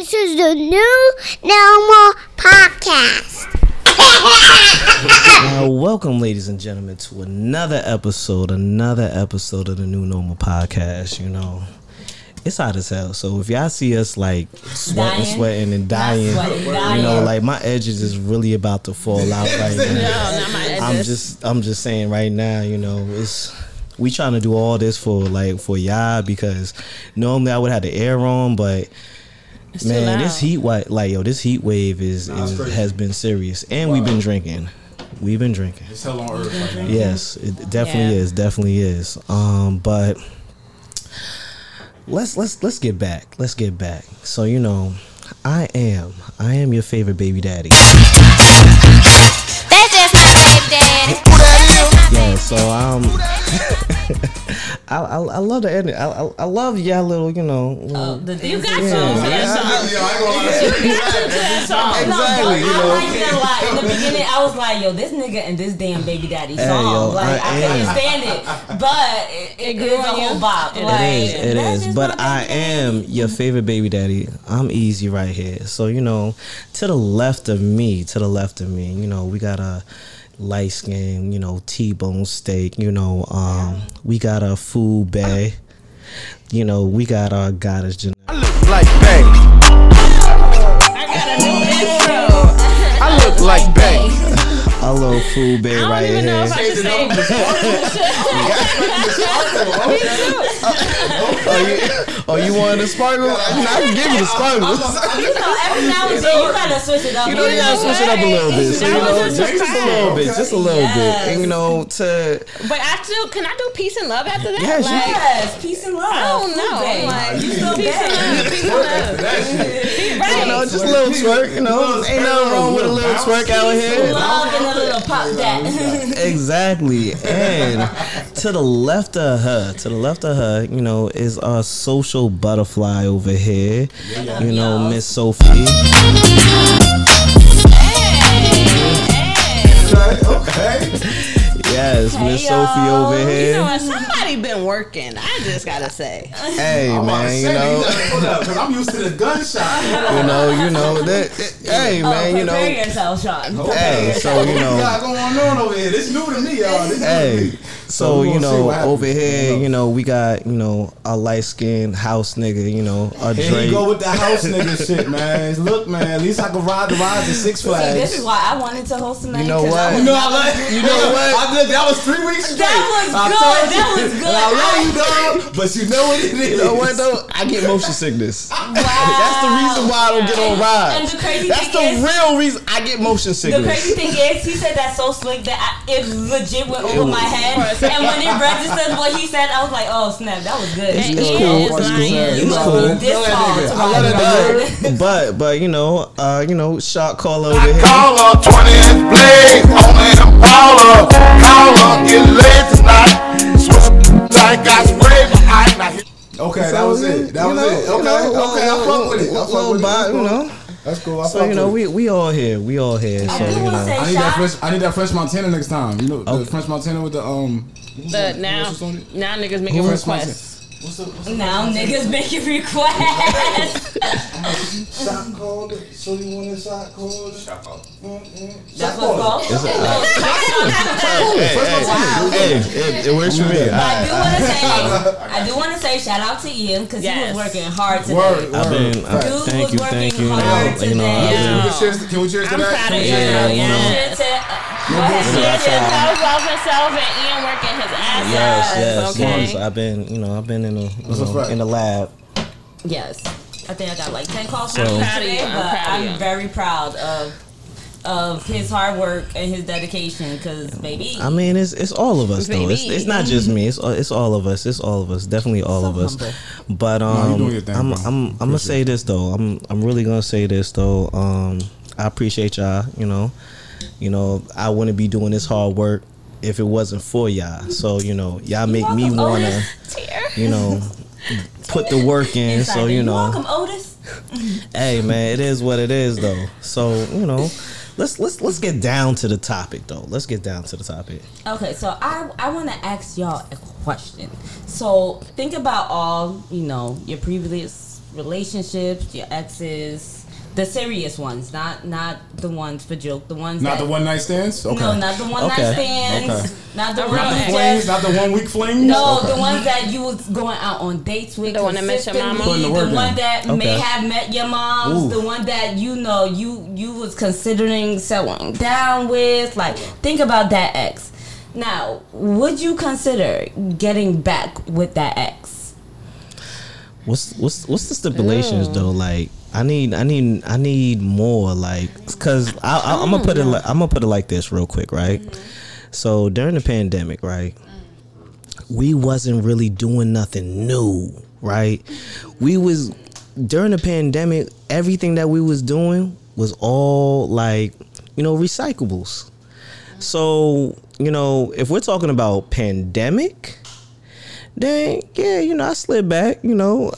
This is the new Normal Podcast. Welcome, ladies and gentlemen, to another episode of the New Normal Podcast. You know, it's hot as hell. So if y'all see us like sweating and dying, you know, like my edges is really about to fall out right now. No, not my edges. I'm just saying right now, you know, we trying to do all this for y'all, because normally I would have the air on, but it's man, this heat wave has been serious, and we've been drinking. It's hell on earth right now. Yes, it definitely is. But let's get back. So, you know, I am your favorite baby daddy. That's just my baby daddy. Yeah, so I love the ending. I love y'all little, you know. You got songs for that song. Exactly. I like that a lot. In the beginning, I was like, yo, this nigga and this damn baby daddy song. I couldn't stand it. But it is a whole bop. It is. But I am your favorite baby daddy. I'm easy right here. So, you know, to the left of me, you know, we got a light skin, you know, T-bone steak, you know, we got a food bag, you know, we got our goddess Janelle. I look like Bay. I got a new intro. I look like Bay. A little food bag right I don't even know if I here. should say You wanted the sparkle? I can give you the sparkle. You know, every now and then you gotta switch it up. You know, you gotta switch it up a little bit. So, you know, just a little bit. And, you know, But can I do peace and love after that? Yes, Yes, peace and love. I don't know. Like, You still peace and love. you know, just a little twerk, you know. Ain't nothing wrong with a little twerk out here. Love and a little pop that. Exactly. And to the left of her, you know, is our social butterfly over here. You know, Miss Sophie. Okay. Yes, Miss Sophie over You here. know what? Somebody been working. I just gotta say. Hey, man, you know. Because I'm used to the gunshot. You know that. Hey, man, you know. Prepare yourself, Sean. Hey, so you What know. got going on over here? This new to me, y'all. This new to Hey, me. so we you gonna see know, what happens. over here, you know, we got, you know, a light skinned house nigga, you know, a Here Drake. you go with the house nigga shit, man. Look, man, at least I can ride the rides at Six Flags. This is why I wanted to host tonight. You know 'cause what? I was You know, not- You know what? That was 3 weeks straight. That was I good. told you. That was good. And I love you, dog, but you know what it is. You know what though? I get motion sickness. Wow. That's the reason why I don't get on And rides. the crazy That's thing the is, real reason I get motion the sickness. crazy thing is, he said that so slick that it legit went over my head. And when it registered what he said, I was like, oh snap, that was good. It's He cool. is It's lying. cool. You It's must cool. be this tall to I love that ride. But you know, shot caller over here. Call her 20 blade on Impala. Call her, get laid tonight. Switch tank, got spray behind. Okay, that was it. That was it. Okay, I fuck with it. I fuck with it. You know. That's cool. I So fuck you know, with it. we all here. We all here. So I do you want to know. say, I need that French Montana next time. You know Okay. the French Montana with the Now what's on it? niggas making French requests. now niggas making requests. Shot called. So you want a shot called? Shot called. That's what's called. Hey, it works for me. I do want to say shout out to Ian because he was working hard today. Word. I've been. Dude Thank was you. working You hard know. today. Can we cheers to I'm that? proud of you. Yeah, Yeah. Go ahead. Self love himself and Ian working his ass off. Yes. Okay. I've been in the fact. in the lab. Yes. I think I got like 10 calls So- from him I'm proud of today, you. I'm but proud of you. I'm very proud of his hard work and his dedication because, baby. I mean, it's all of us though. Baby. It's not just me. It's all of us. It's all of us. Definitely all of us. humble. But you doing your thing, I'm bro. gonna say this though. I'm really gonna say this though. I appreciate y'all. You know, I wouldn't be doing this hard work if it wasn't for y'all. So y'all make me wanna, put the work in. So You're welcome, Otis. Hey man, it is what it is though. So let's get down to the topic though. Let's get down to the topic. Okay, so I want to ask y'all a question. So think about all your previous relationships, your exes. The serious ones, not the ones for joke. The ones not that, the one night stands. Okay. No, not the one night stands. Okay. Not the Not the flings. Not the 1 week flings. No, the ones that you was going out on dates with. The one that met your mama. The one that may have met your moms. Ooh. The one that you was considering settling down with. Like, think about that ex. Now, would you consider getting back with that ex? What's the stipulations though? Like, I need more, like, cause I'm gonna put it like this real quick, right? So during the pandemic, right, we wasn't really doing nothing new, right? During the pandemic, everything that we was doing was all like, recyclables. So, if we're talking about pandemic, then I slid back, Okay, no.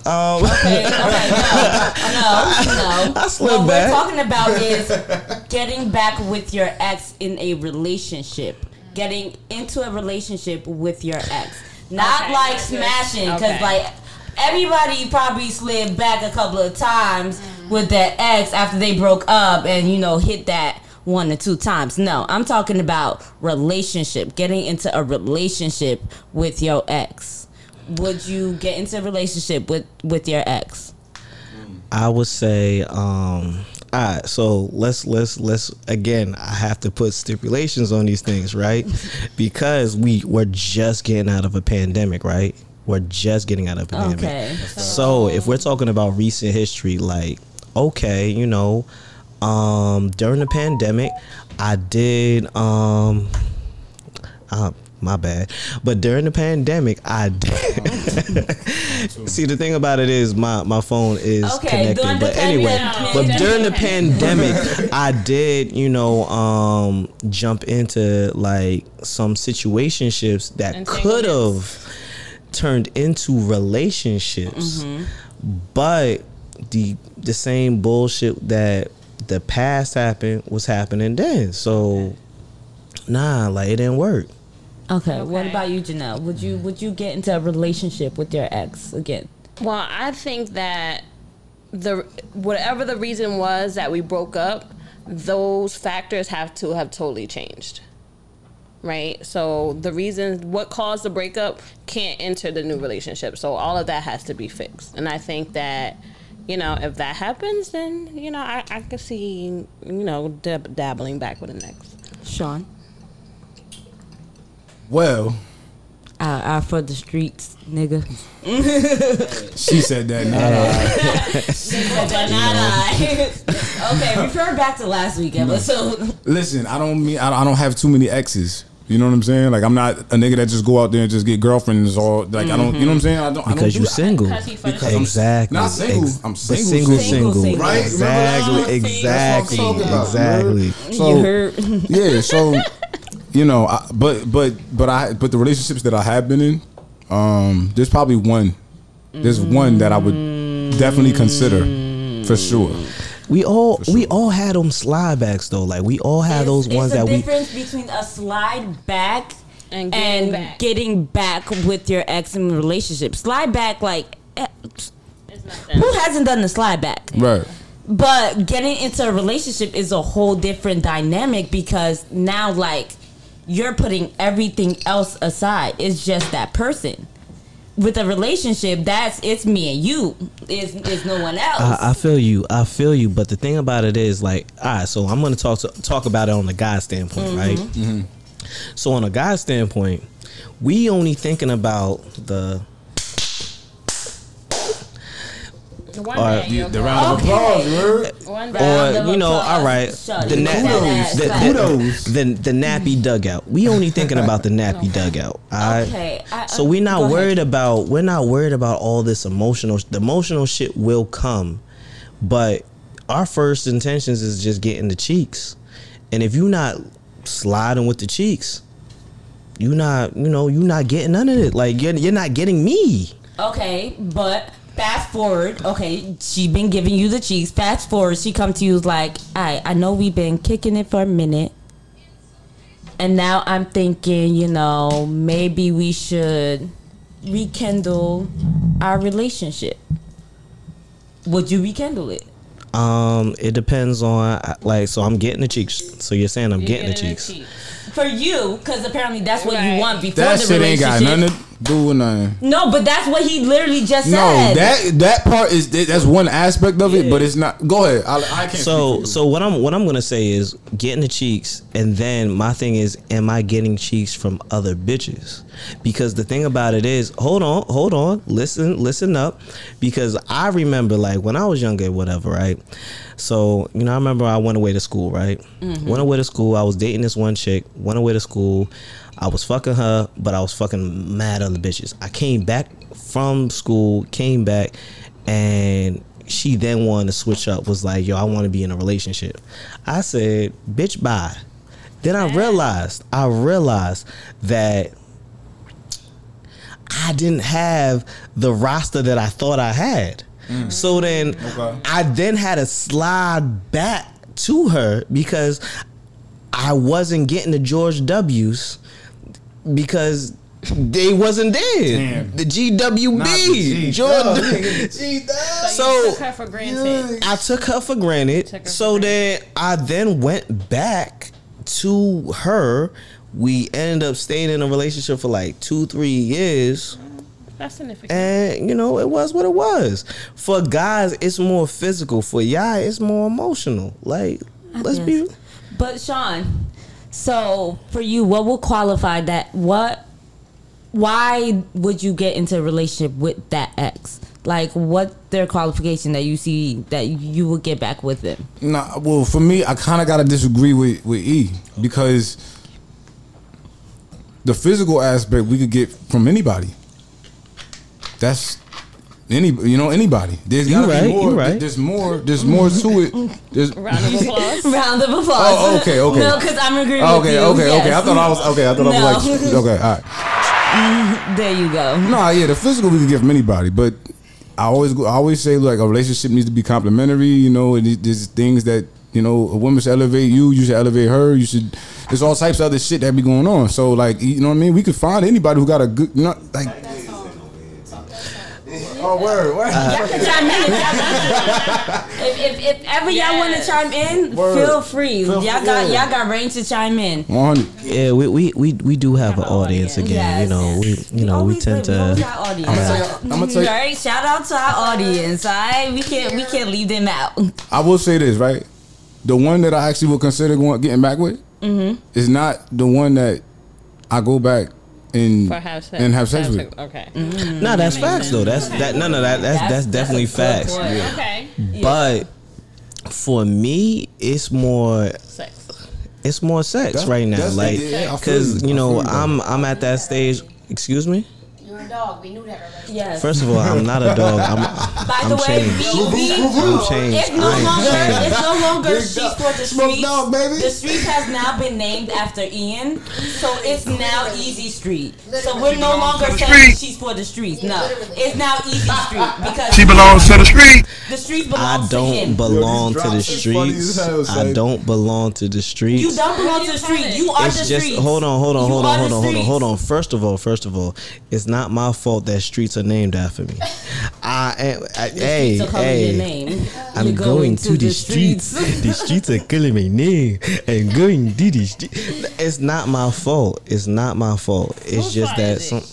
I slid back. What we're talking about is getting back with your ex in a relationship. Getting into a relationship with your ex. Not like smashing, because like everybody probably slid back a couple of times with their ex after they broke up and, hit that 1 or 2 times. No, I'm talking about relationship. Getting into a relationship with your ex. Would you get into a relationship with your ex? I would say, all right, so let's again, I have to put stipulations on these things, right? Because we're just getting out of a pandemic, right? We're just getting out of a pandemic. Okay. So if we're talking about recent history, like, okay, during the pandemic, I did, my bad. But during the pandemic, I did. See, the thing about it is my phone is connected. But anyway, during the pandemic, I did, jump into like some situationships that could have turned into relationships. But the same bullshit that the past happened was happening then. So like it didn't work. Okay. What about you, Janelle? Would you get into a relationship with your ex again? Well, I think that whatever the reason was that we broke up, those factors have to have totally changed. Right? So the reason what caused the breakup can't enter the new relationship. So all of that has to be fixed. And I think that, if that happens, then, I could see, dabbling back with an ex. Sean? Well, out for the streets, nigga. She said that, not I. She said that, not I. Okay, refer back to last week episode. Listen, I don't have too many exes. You know what I'm saying? Like, I'm not a nigga that just go out there and just get girlfriends or like I don't. You know what I'm saying? I don't. Because you're single. Because exactly. I'm not single. I'm single. Single. Right? Exactly. So You heard? Yeah. So. But the relationships that I have been in, there's probably one. There's one that I would definitely consider for sure. We all had them slide backs though. Like we all had those ones that we. There's a difference between a slide back and getting back with your ex in a relationship. Slide back, like who hasn't done the slide back? Right. But getting into a relationship is a whole different dynamic because now, like, you're putting everything else aside. It's just that person. With a relationship, it's me and you. It's no one else. I feel you. But the thing about it is, like, all right, so I'm going to talk about it on the guy standpoint, right? Mm-hmm. So on a guy standpoint, we only thinking about the the round of applause, all right, the nappy dugout. We only thinking about the nappy dugout. All right? Okay. So we're not worried about all this emotional. The emotional shit will come, but our first intentions is just getting the cheeks. And if you're not sliding with the cheeks, you're not getting none of it. Like you're not getting me. Okay, but fast forward, okay, she been giving you the cheeks. Fast forward, she come to you like, I know we've been kicking it for a minute. And now I'm thinking, maybe we should rekindle our relationship. would you rekindle it? It depends on so I'm getting the cheeks. So you're saying I'm getting the cheeks. For you, because apparently that's what you want before that the shit ain't relationship. got nothing to do with nothing. No, but that's what he literally just said. No, that part is that's one aspect of it, but it's not. Go ahead. I can't. So what I'm gonna say is getting the cheeks, and then my thing is, am I getting cheeks from other bitches? Because the thing about it is, hold on, listen up, because I remember like when I was younger, whatever, right? So I remember I went away to school, right? Went away to school. I was dating this one chick. Went away to school. I was fucking her, but I was fucking mad other bitches. I came back from school, and she then wanted to switch up, was like, yo, I want to be in a relationship. I said, bitch, bye. Then I realized that I didn't have the roster that I thought I had. So then I then had to slide back to her because I wasn't getting the George W's because they wasn't there. Damn. The GWB. So you took her for granted. I took her for granted. So then I then went back to her. We ended up staying in a relationship for like 2-3 years. That's significant. And it was what it was. For guys, it's more physical. For y'all, it's more emotional. Like, let's be. But Sean, so for you, what would qualify that? Why would you get into a relationship with that ex? Like, what their qualification that you see that you would get back with them? Nah, well, for me, I kind of gotta disagree with E, because the physical aspect we could get from anybody. That's anybody. There's gotta be more. Right. There's more to it. Round of applause. Round of applause. Oh, okay. No, because I'm agreeing with you. Okay. Yes. I thought I was like, okay, all right. There you go. Yeah, the physical we can get from anybody, but I always say like a relationship needs to be complimentary. And there's things that a woman should elevate you should elevate her. There's all types of other shit that be going on. So like, what I mean? We could find anybody who got a good, Oh, word. Y'all can chime in. If ever y'all want to chime in, feel free. Y'all got range to chime in. 100. Yeah, we do have an audience again. Yes. We tend to. I'm gonna tell you. Right, shout out to our audience. All right, we can't leave them out. I will say this, right? The one that I actually would consider getting back with is not the one that I go back and have sex with. Okay. No, that's facts though. That's definitely facts. Yeah. Okay. But for me, it's more Sex. It's more sex right now, like because I'm at that stage. Excuse me. You're a dog. We knew that already. Yes. First of all, I'm not a dog. By the way, I'm changed. It's no longer She's for the Streets. Dog, baby. The street has now been named after Ian, so it's now Easy Street. So we're no longer saying She's for the Streets. No, it's now Easy Street because She belongs to the street. the street belongs to him. I don't belong to the streets. I don't belong to the streets. You don't belong to the street. You are the streets. Hold on. First of all, it's not my fault that streets are named after me. I'm going to the streets. The streets are calling my name. I'm going to the streets. It's not my fault. It's Whose just fault that is it?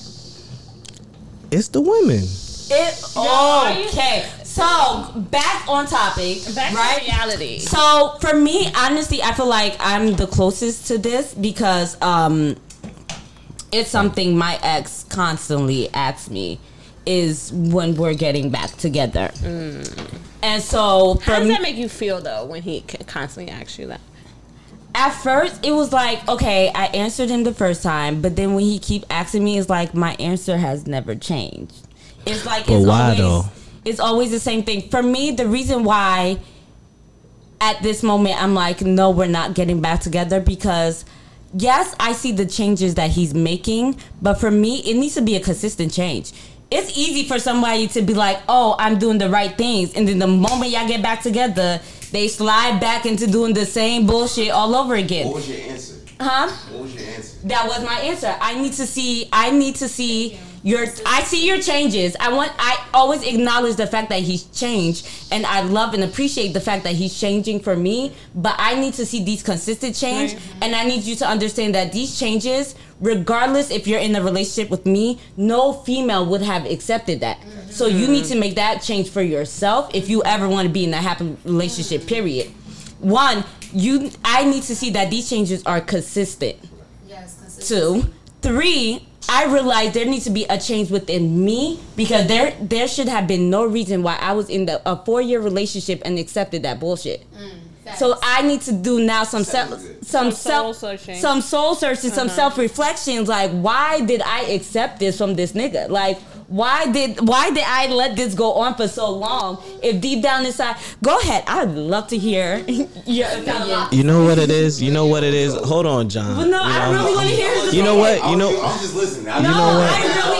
it's the women. Okay. So back on topic. Back right? to reality. So for me, honestly, I feel like I'm the closest to this because it's something my ex constantly asks me is when we're getting back together. And so How does that make you feel though when he constantly asks you that? At first it was like, okay, I answered him the first time, but then when he keep asking me, it's like my answer has never changed. It's like it's always the same thing. For me, the reason why at this moment I'm like, no, we're not getting back together, because yes, I see the changes that he's making, but for me, it needs to be a consistent change. It's easy for somebody to be like, oh, I'm doing the right things, and then the moment y'all get back together, they slide back into doing the same bullshit all over again. What was your answer? Huh? What was your answer? That was my answer. I need to see I see your changes. I always acknowledge the fact that he's changed, and I love and appreciate the fact that he's changing for me. But I need to see these consistent change, and I need you to understand that these changes, regardless if you're in a relationship with me, no female would have accepted that. So you need to make that change for yourself if you ever want to be in a happy relationship. Period. One, I need to see that these changes are consistent. Yes, consistent. 2, 3. I realized there needs to be a change within me, because there should have been no reason why I was in a 4-year relationship and accepted that bullshit. So I need to do now some soul searching, some self reflections. Like, why did I accept this from this nigga? Like, why did I let this go on for so long? If deep down inside, go ahead. I'd love to hear your opinion. You know what it is? Hold on, John. But no, I really want to hear his You know what? I'm just listening. You know what?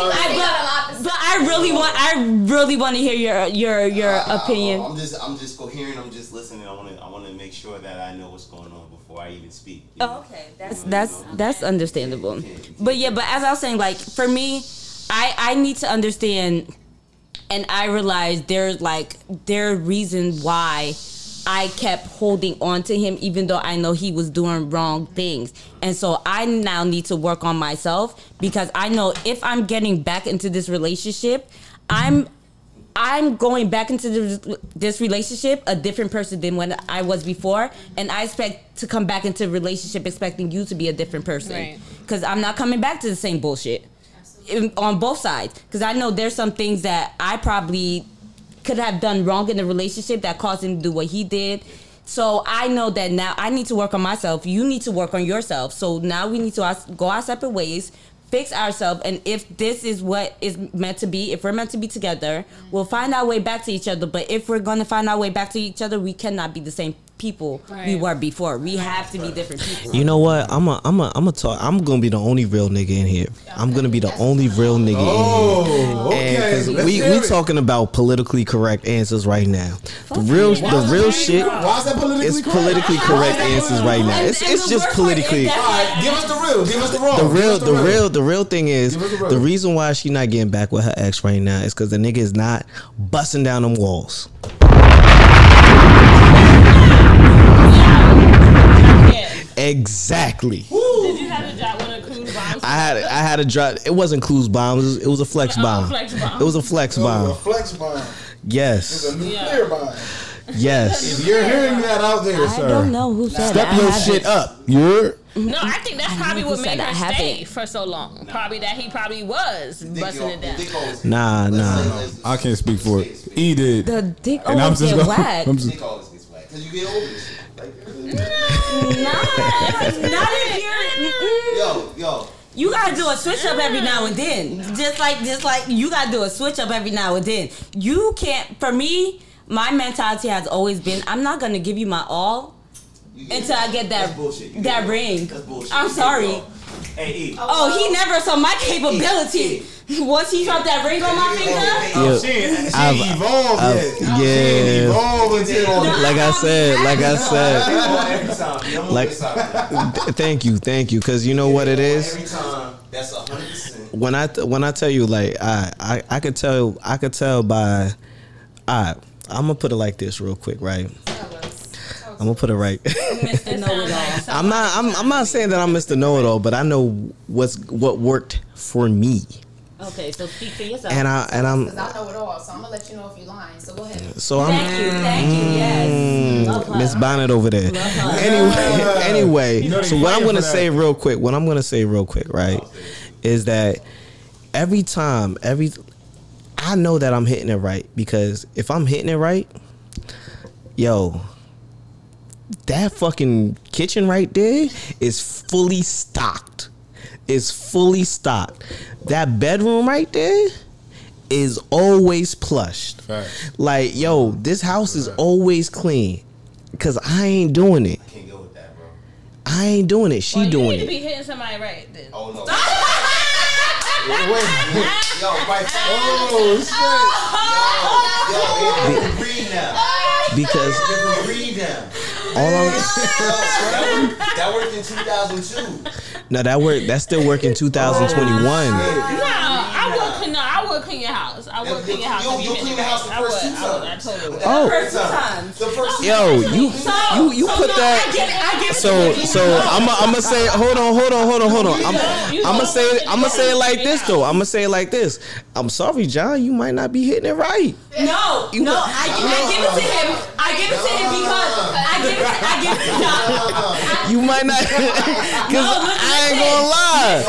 I really want to hear your opinion. I'm just coherent. I'm just listening. I want to make sure that I know what's going on before I even speak. Okay, that's understandable. But as I was saying, like, for me, I need to understand, and I realized there's reason why I kept holding on to him, even though I know he was doing wrong things. And so I now need to work on myself, because I know if I'm getting back into this relationship, I'm going back into this relationship a different person than when I was before. And I expect to come back into a relationship expecting you to be a different person. Because I'm not coming back to the same bullshit on both sides. Because I know there's some things that I probably could have done wrong in the relationship that caused him to do what he did. So I know that now I need to work on myself. You need to work on yourself. So now we need to go our separate ways, fix ourselves, and if this is what is meant to be, if we're meant to be together, we'll find our way back to each other. But if we're going to find our way back to each other, we cannot be the same people we were before. We have to be different people. You know what? I'm gonna be the only real nigga in here. I'm gonna be the only real nigga in here. Okay. Because we talking about politically correct answers right now. The real shit. Why is that politically correct? Politically correct answers right now. It's just politically. All right, give us the real. Give us the wrong. The real thing is, the reason why she not getting back with her ex right now is because the nigga is not busting down them walls. Exactly. Did you have to drop one of Clues bombs? I had to drop. It wasn't Clues bombs. It was a flex bomb. It was a flex bomb. A flex bomb. Yes. It's a nuclear bomb. Yes. If you're hearing that out there, sir, I don't know who said step your shit up. You're. No, I think that's probably what made that her stay happen. for so long. Probably that he probably was busting it down. Nah. I can't speak for it. He did. The dick And I'm always just get going. whacked. I'm just. Dick always gets whacked because you get older. Not if you're. Yo. You gotta do a switch up every now and then. Just like you gotta do a switch up every now and then. You can't. For me, my mentality has always been, I'm not gonna give you my all until I get that ring. That's bullshit. I'm sorry. Hey, E. Oh, he never saw my capability. Once he dropped that ring on my finger. She evolved yet. Like I said, thank you, because you know what it is. Every time, that's 100%. When I tell you, like, I could tell by, I'm gonna put it like this real quick, right? I'm gonna put it right. Mr. Know-it-all. I'm not saying that I'm Mr. Know-it-all, but I know what worked for me. Okay, so speak for yourself. And I'm. Because I know it all, so I'm gonna let you know if you're lying. So go ahead. So I'm. Thank you. Yes. Love her. Miss Bonnet over there. Anyway. So what I'm gonna say real quick, right, is that every time, I know that I'm hitting it right, because if I'm hitting it right, yo, that fucking kitchen right there is fully stocked. That bedroom right there is always plushed. Right. Like, yo, this house is always clean, because I ain't doing it. I can't go with that, bro. I ain't doing it. She You doing need to it. be hitting somebody right then. Oh, no. Wait. Yo, right. Oh shit. Yo, read now. Because Read now. all I'm, That worked in 2002. no, that still work in 2021. No, I want clean your house. I would clean your house. You'll clean the house the first 2 times. I totally would. Oh. First 2 times. The first Yo, you put that. I get So I'm gonna say, hold on. I'm gonna say it like this though. I'm gonna say it like this. I'm sorry, John. You might not be hitting it right. No, I give it to him. I give it to him because I give it to John. You might not, cause I ain't gonna lie.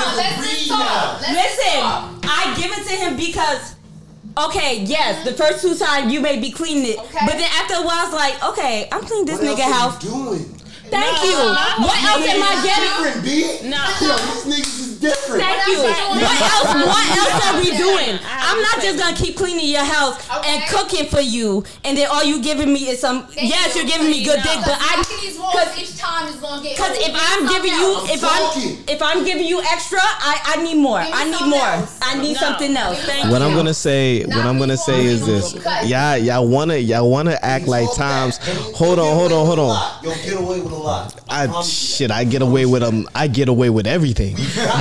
Listen, I give it to him because, okay, yes, the first 2 times you may be cleaning it, but then after a while it's like, okay, I'm cleaning this nigga house. Doing? Thank you. What else am I getting? Different, B. No. Yo, these niggas is different. Thank you. What else are we doing? I'm not just gonna keep cleaning your house and cooking for you, and then all you giving me is some. Yes, you're giving me good dick, but because each time is gonna get. Because if I'm giving you extra, I need more. I need more. I need something else. Thank you. What I'm gonna say is this. Y'all wanna act like times. Hold on. Yo, get away with a lot. I get away with them. I get away with everything.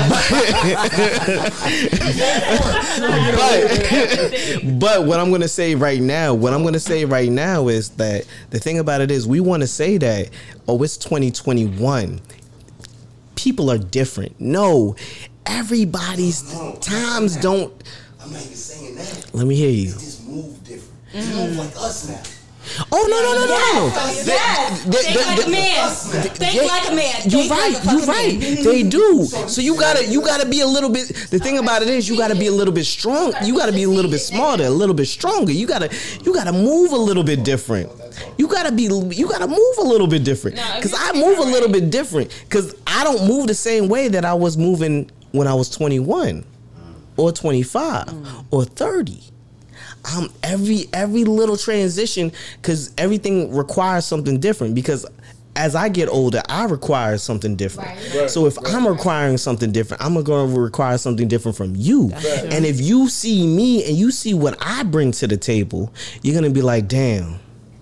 But what I'm gonna say right now is that the thing about it is we want to say that, oh, it's 2021. People are different. No, everybody's times don't. I'm not even saying that. Let me hear you. They just move different. They move like us now. Oh no! Yes. Think like a man. Think like a man. You're right. They do. So you gotta be a little bit. The thing about it is you gotta be a little bit strong. You gotta be a little bit smarter, a little bit stronger. You gotta move a little bit different. You gotta move a little bit different. Cause I move a little bit different. Cause I don't move the same way that I was moving when I was 21, or 25, or 30. Every little transition, because everything requires something different, because as I get older I require something different. Right. So if I'm requiring something different, I'm going to require something different from you. And if you see me and you see what I bring to the table, you're going to be like, damn,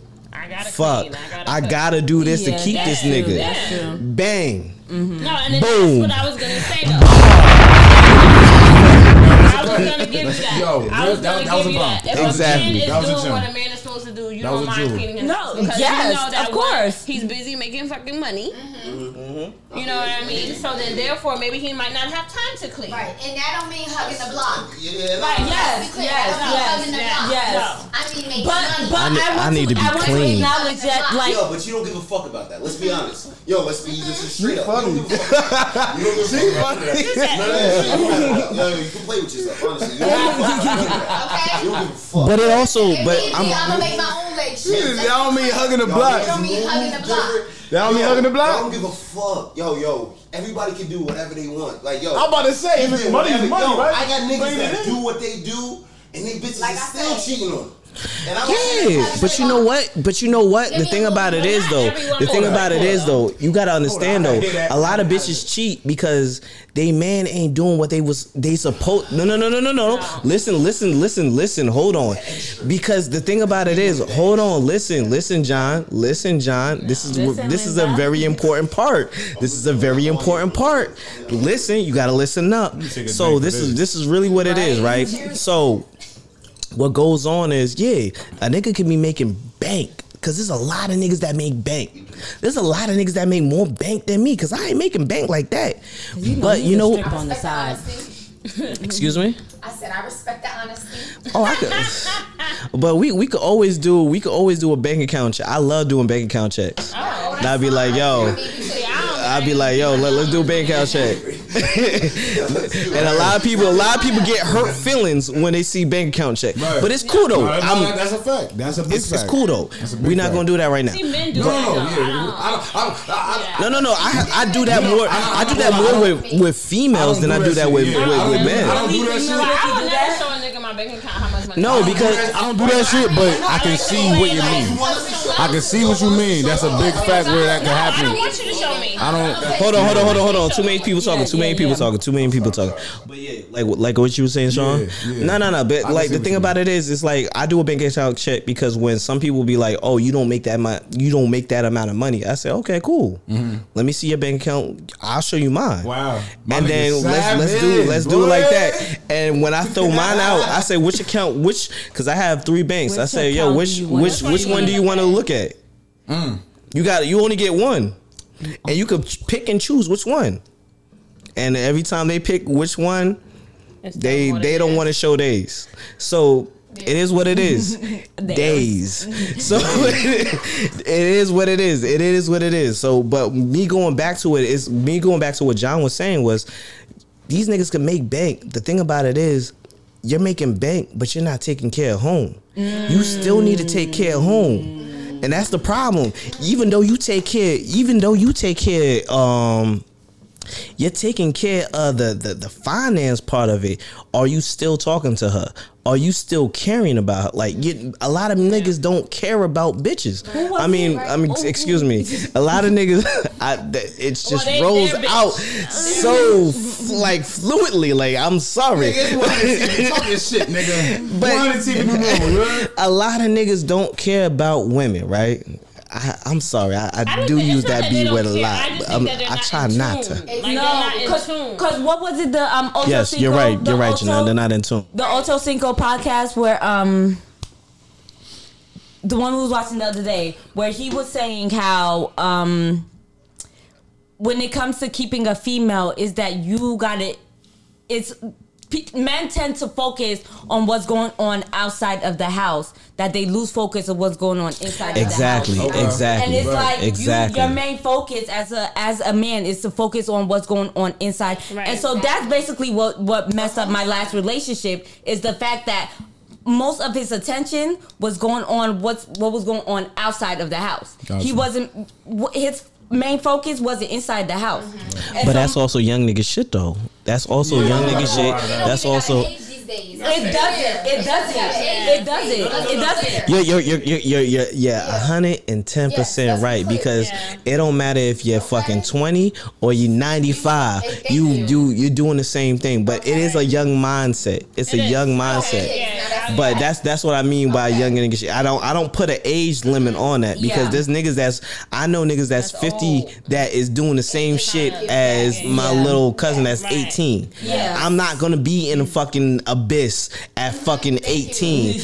I gotta do this to keep this nigga. That's true. Bang. Mm-hmm. No, and then boom. that's what I was gonna say though. I was gonna give you that. I was gonna give you that. If exactly. a man is doing what a man is supposed to do, you don't mind cleaning his house. No, yes, of course. He's busy making fucking money. You know what I mean? So then, therefore, maybe he might not have time to clean. Right, and that don't mean hugging the block. Yeah. Right. Yes. I mean making money. But I need to be clean. Acknowledge that, like, yo, but you don't give a fuck about that. Let's be honest. Yo, let's be just straight up. You don't give a fuck. You don't give a fuck about that. Yo, you can play with yourself, honestly. You don't give a fuck. Okay. You don't give a fuck. But it also, I'm gonna make my own leg shit. That don't mean hugging the block. It don't mean hugging the block. That don't mean hugging the block. I don't give a fuck. Yo, everybody can do whatever they want. Like, yo, I'm about to say, if it's money, it's money, right? I got niggas that do what they do, and they bitches are still cheating on them. Yeah, but you know what? The thing about it is though, you gotta understand though, a lot of bitches cheat because they man ain't doing what they supposed. No. Listen. Hold on, because the thing about it is, hold on. Listen, John. This is a very important part. Listen, you gotta listen up. So this is really what it is, right? So. What goes on is, a nigga can be making bank, because there's a lot of niggas that make bank. There's a lot of niggas that make more bank than me, because I ain't making bank like that. But you know, on the side. Excuse me? I said I respect the honesty. Oh, I could. But we could always do a bank account check. I love doing bank account checks. And I'd be like, let's do a bank account check. And a lot of people get hurt feelings when they see bank account check. Right. But it's cool though. That's a fact. That's a big fact. It's cool though. We're not gonna do that right now. See, men do No. I do that more. I do that more with females than I do that with men. I don't do that shit. I would never show a nigga my bank account how much No, because I don't do that shit, but I can see what you mean. I can see what you mean. That's a big fact where that can I don't happen. want you to show me. I don't. hold on. Too many people talking. Too many people talking. But yeah, like what you were saying, Sean. Yeah. No. But like the thing about it is, it's like I do a bank account check because when some people be like, "Oh, you don't make that amount of money," I say, "Okay, cool. Let me see your bank account. I'll show you mine." Wow. And then let's do it like that. And when I throw mine out, I say which account, because I have 3 banks. I say, yo, which one do you want to look at? You only get one, and you could pick and choose which one. And every time they pick which one, they don't want to show days. So it is what it is. Days. So it is what it is. It is what it is. So, but me going back to what John was saying was, these niggas can make bank. The thing about it is, you're making bank, but you're not taking care of home. You still need to take care of home, and that's the problem. Even though you take care, you're taking care of the finance part of it. Are you still talking to her? Are you still caring about her? Like, a lot of niggas don't care about bitches. I mean, excuse me. A lot of niggas, it just rolls out so like fluidly. Like, I'm sorry. Talking shit, nigga. But a lot of niggas don't care about women, right? I'm sorry. I do use that B word a lot. I try not to. Because what was it? The Ocho Yes, Cinco, you're right, Janelle. They're not in tune. The Ocho Cinco podcast where the one who was watching the other day, where he was saying how when it comes to keeping a female, is that you gotta. Men tend to focus on what's going on outside of the house, that they lose focus of what's going on inside of the house. Exactly. And it's like your main focus as a man is to focus on what's going on inside. Right. And so that's basically what messed up my last relationship, is the fact that most of his attention was going on what was going on outside of the house. Gotcha. He wasn't his main focus wasn't inside the house. But that's also young nigga shit though. That's also young nigga shit. That's also. It doesn't. You're 110% right, because it don't matter if you're fucking 20 or you're 95. You're doing the same thing, but it is a young mindset. It's a young mindset. But that's what I mean by young nigga shit. I don't put an age limit on that, because there's niggas I know niggas that's 50 that is doing the same shit as my little cousin that's 18. I'm not gonna be in a fucking abyss at fucking 18.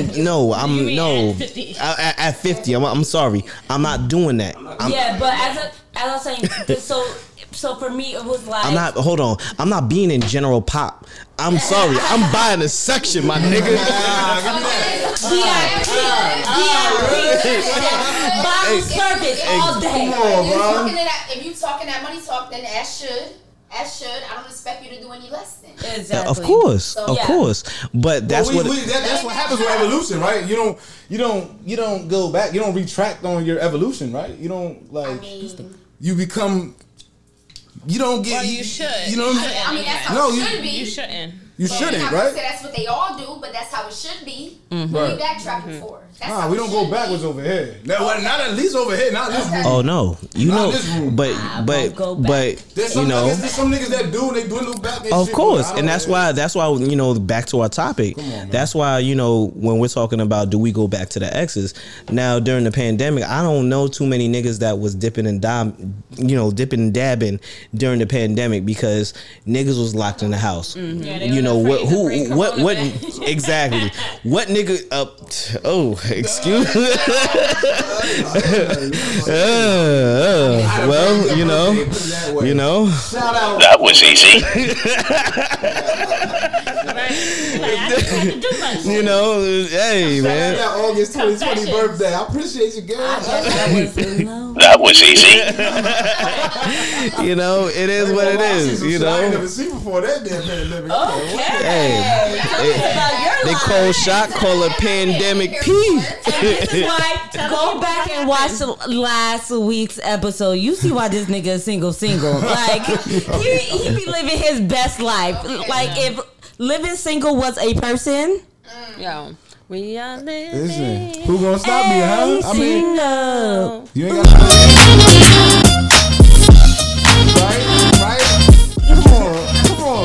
At 50. I'm sorry. I'm not doing that. But as I was saying, so for me it was like, I'm not being in general pop. I'm sorry. I'm buying a section, my nigga. Bottle service all day. If you talking that money talk, then as should. I don't expect you to do any less than. Exactly. Of course. But that's that's what happens with evolution, right? You don't go back. You don't retract on your evolution, right? You don't you become. You don't get. Well, you should. You know what I'm saying? I mean, that's how it should be. You shouldn't. You shouldn't, right? Say that's what they all do, but that's how it should be. Mm-hmm. What are you backtracking for? We don't go backwards over here. Not at least over here. Not this room. Oh no, but there's some niggas that do, and they dwindle back. Of course, and that's why back to our topic. Come on, that's why when we're talking about do we go back to the exes now during the pandemic, I don't know too many niggas that was dipping and dabbing during the pandemic, because niggas was locked in the house. What exactly? What nigga excuse me. Shout out. That was easy. Hey man. August 2020 birthday. I appreciate you, girl. That was easy. It is what it is. I ain't never seen before that damn pandemic. Okay. They call shot, call it pandemic P. This is why, go back and watch last week's episode. You see why this nigga is single. Like, he be living his best life. Like, if living single was a person, Yo, we are living. Listen, who gonna stop me, huh? I mean, you ain't got right? Come on.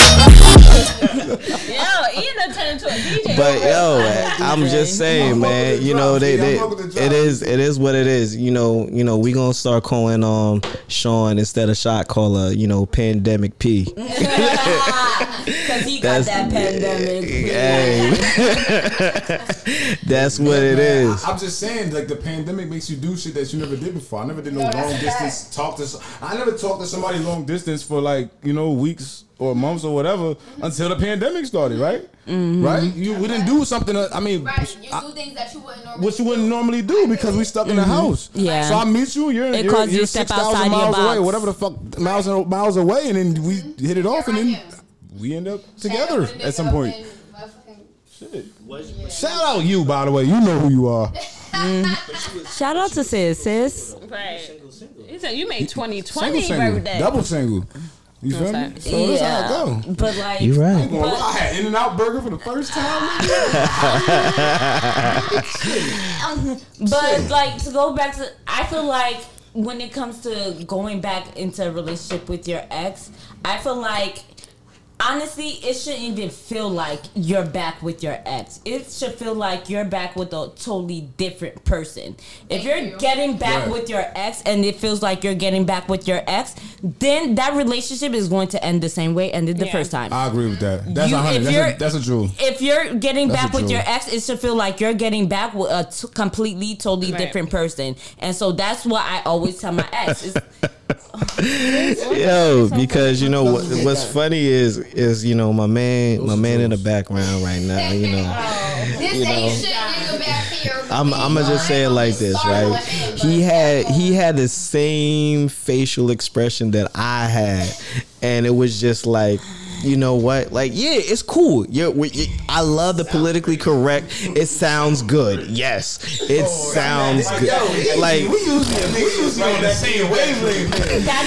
Yo, Ian done turned into a DJ. But yo, I'm just saying, man. You know, it is what it is. You know, we gonna start calling Sean instead of shot caller. You know, Pandemic P. Because he got that pandemic. Hey. That's what it is. I'm just saying, like the pandemic makes you do shit that you never did before. I never did no long distance I never talked to somebody long distance for like weeks or months or whatever until the pandemic started, right? Mm-hmm. Right? We didn't do something. Right, you do things that you wouldn't normally. What you wouldn't normally do because we stuck in the house. Yeah. So I meet you. You're 6,000 miles away, whatever the fuck miles away, and then we hit it off, and then we end up together at some point. Shit. Shout out you, by the way. You know who you are. Shout out to sis. Right. He said you made 2020 birthday. Double single. You feel me? So that's how it go. But like, you right. I had In-N-Out Burger for the first time. But like, to go back to, I feel like when it comes to going back into a relationship with your ex, I feel like honestly, it shouldn't even feel like you're back with your ex. It should feel like you're back with a totally different person. If you're getting back with your ex and it feels like you're getting back with your ex, then that relationship is going to end the same way it ended the first time. I agree with that. That's 100. That's a true. If you're getting back with your ex, it should feel like you're getting back with a completely, totally different person. And so that's what I always tell my ex. Yo, because you know what's funny is my man in the background right now. I'm gonna just say it like this, right? He had the same facial expression that I had, and it was just like, you know what? Like, yeah, it's cool. I love the politically correct. It sounds good. Yes, it sounds good. Like, we usually on that same wavelength. That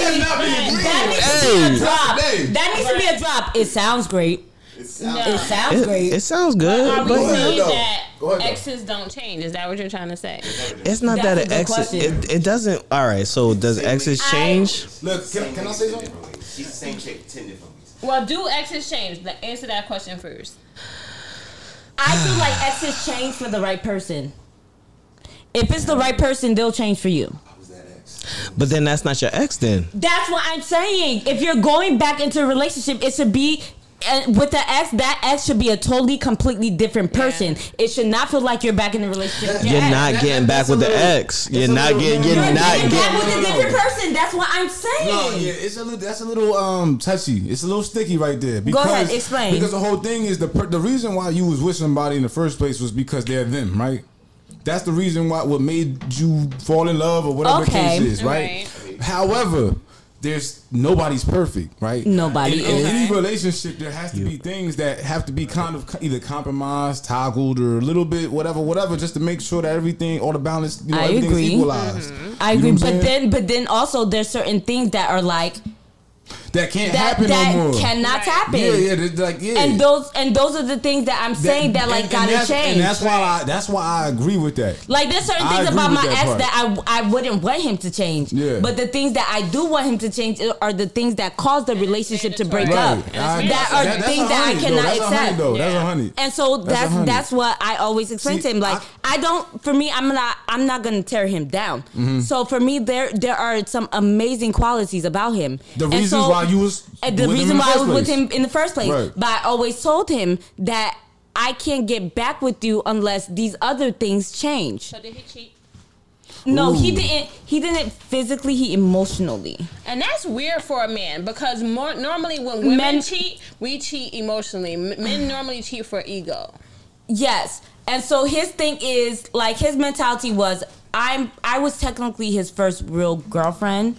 needs to be a drop. It sounds great. It sounds great. It sounds good. Are we saying that exes don't change? Is that what you're trying to say? It's not that an ex. It doesn't. All right. So does exes change? Look, can I say something? She's the same chick, 10 different ways. Well, do exes change? Answer that question first. I feel like exes change for the right person. If it's the right person, they'll change for you. But then that's not your ex then. That's what I'm saying. If you're going back into a relationship, it should be with the ex, that ex should be a totally, completely different person. It should not feel like you're back in the relationship. You're not getting back with the ex. You're not getting back with a different person. That's what I'm saying. No, yeah, that's a little touchy. It's a little sticky right there. Because, go ahead, explain. Because the whole thing is the reason why you was with somebody in the first place was because they're them, right? That's the reason why what made you fall in love or whatever the case is, right? However, nobody's perfect, right? Nobody. In any relationship, there has to be things that have to be kind of either compromised, toggled, or a little bit, whatever, just to make sure that everything, all the balance, everything is equalized. I agree, but then also there's certain things that are like that can't happen no more. That cannot happen. Yeah. And those are the things that I'm saying that gotta change. And that's why I agree with that. Like there's certain things about my ex that I wouldn't want him to change. Yeah. But the things that I do want him to change are the things that cause the relationship to break up. That are things that I cannot accept. That's 100. And so that's what I always explain to him. Like I'm not gonna tear him down. Mm-hmm. So for me, there are some amazing qualities about him. The reasons why you was the reason why I was with him in the first place. Right. But I always told him that I can't get back with you unless these other things change. So did he cheat? No, he didn't. He didn't physically. He emotionally. And that's weird for a man because normally when women cheat, we cheat emotionally. Men normally cheat for ego. Yes, and so his thing is like his mentality was I was technically his first real girlfriend.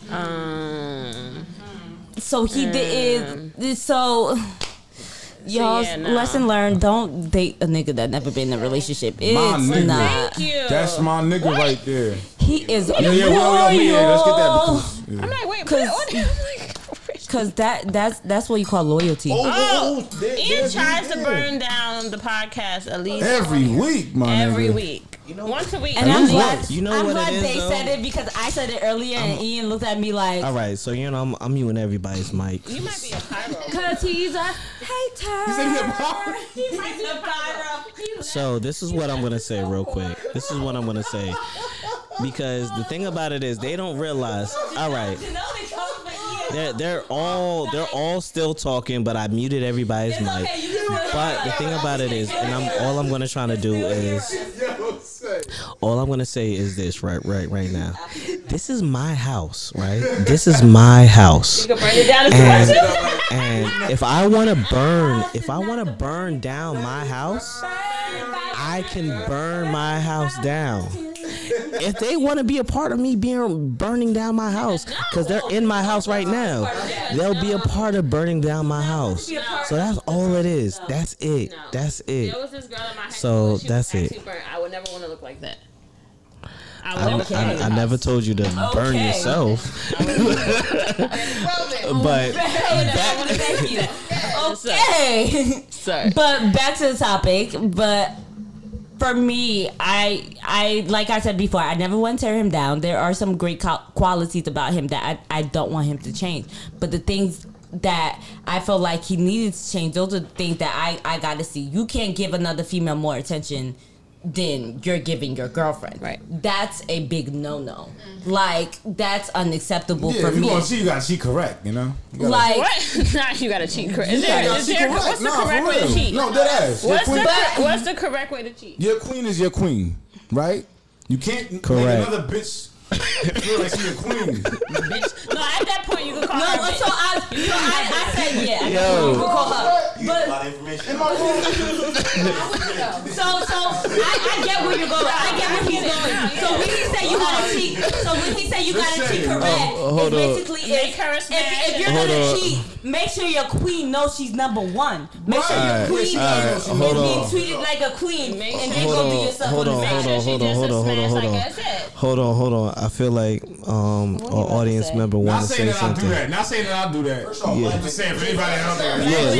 So he did. So y'all, lesson learned: don't date a nigga that never been in a relationship. It's not. Thank you. That's my nigga right there. He is. Yeah. Let's get that. I'm like, wait, Cause that's what you call loyalty. Ian tries to burn down the podcast at least every week, man. Every week. Once a week. And I'm glad, I'm glad they said it because I said it earlier and Ian looked at me like. All right, so I'm muting everybody's mic. You might be a pyro. Cause he's a hater. He said he a pyro. He might be a pyro. So this is what I'm gonna say real quick. This is what I'm gonna say. Because the thing about it is they don't realize. All right, they're all still talking, but I muted everybody's mic. But the thing about it is, and all I'm gonna try to do is, all I'm gonna say is this right now. This is my house, right? This is my house. You can burn it down if you want to. And if I want to burn down my house, I can burn my house down. If they want to be a part of me burning down my house, because they're in my house right now, they'll be a part of burning down my house. So that's all it is. That's it. That's it. There was this girl in my high So school, that's it. I would never want to look like that. I never told you to burn yourself. But okay. Sorry. But back to the topic. But for me, I like I said before, I never want to tear him down. There are some great qualities about him that I don't want him to change. But the things that I felt like he needed to change, those are the things that I got to see. You can't give another female more attention than you're giving your girlfriend. Right. That's a big no-no. Like, that's unacceptable for if you me. want to cheat, you got to cheat correct, you know? You Like, What? Nah, you gotta cheat correct. What's the Nah, correct for way to real. cheat? No, dead ass. What's the correct way to cheat? Your queen is your queen, right? You can't Correct. make another bitch feel like she a queen. Bitch. No, at that point you can call her no, bitch. so I said yeah. Yo. You can call her. You But get a lot of information. so I get where you're going. I get where he's going. So when he said you gotta cheat, correct, hold it's on. basically Make her a smash. if you're Hold gonna on. cheat, make sure your queen knows she's number one. Make sure your Alright, queen alright, is hold being on. treated like a queen, and then Hold go do on, yourself hold on on, the hold side. on, hold on, hold on, hold on, hold on. Hold on. I feel like our audience member Not wants to saying say that I'll do something. that. Not saying that I'll do that. Yeah. I'm just saying for anybody out there.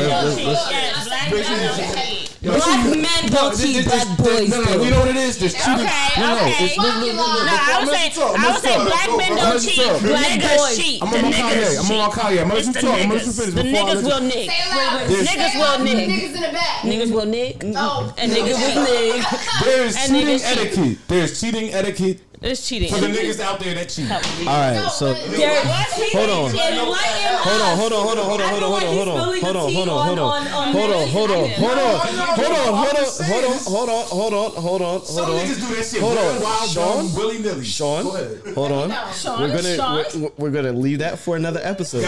Black men don't cheat, black boys No, do. you know what it is? There's cheating. Okay. No, it's No, I would say black men don't cheat. Black boys cheat. I'm on my Kanye. I'm gonna let you talk. I'm gonna let you finish. The niggas will nick. Say it loud. Niggas will nick. Niggas in the back. Niggas will nick. Oh. And niggas will nick. There's And cheating niggas cheat. etiquette. There's cheating etiquette It's cheating. for the niggas out there that cheat. All right, so hold on. Some niggas do that shit. Hold on. Wild, Sean? dumb, willy-nilly. Sean, Go ahead. hold on. Sean? We're gonna leave that for another episode.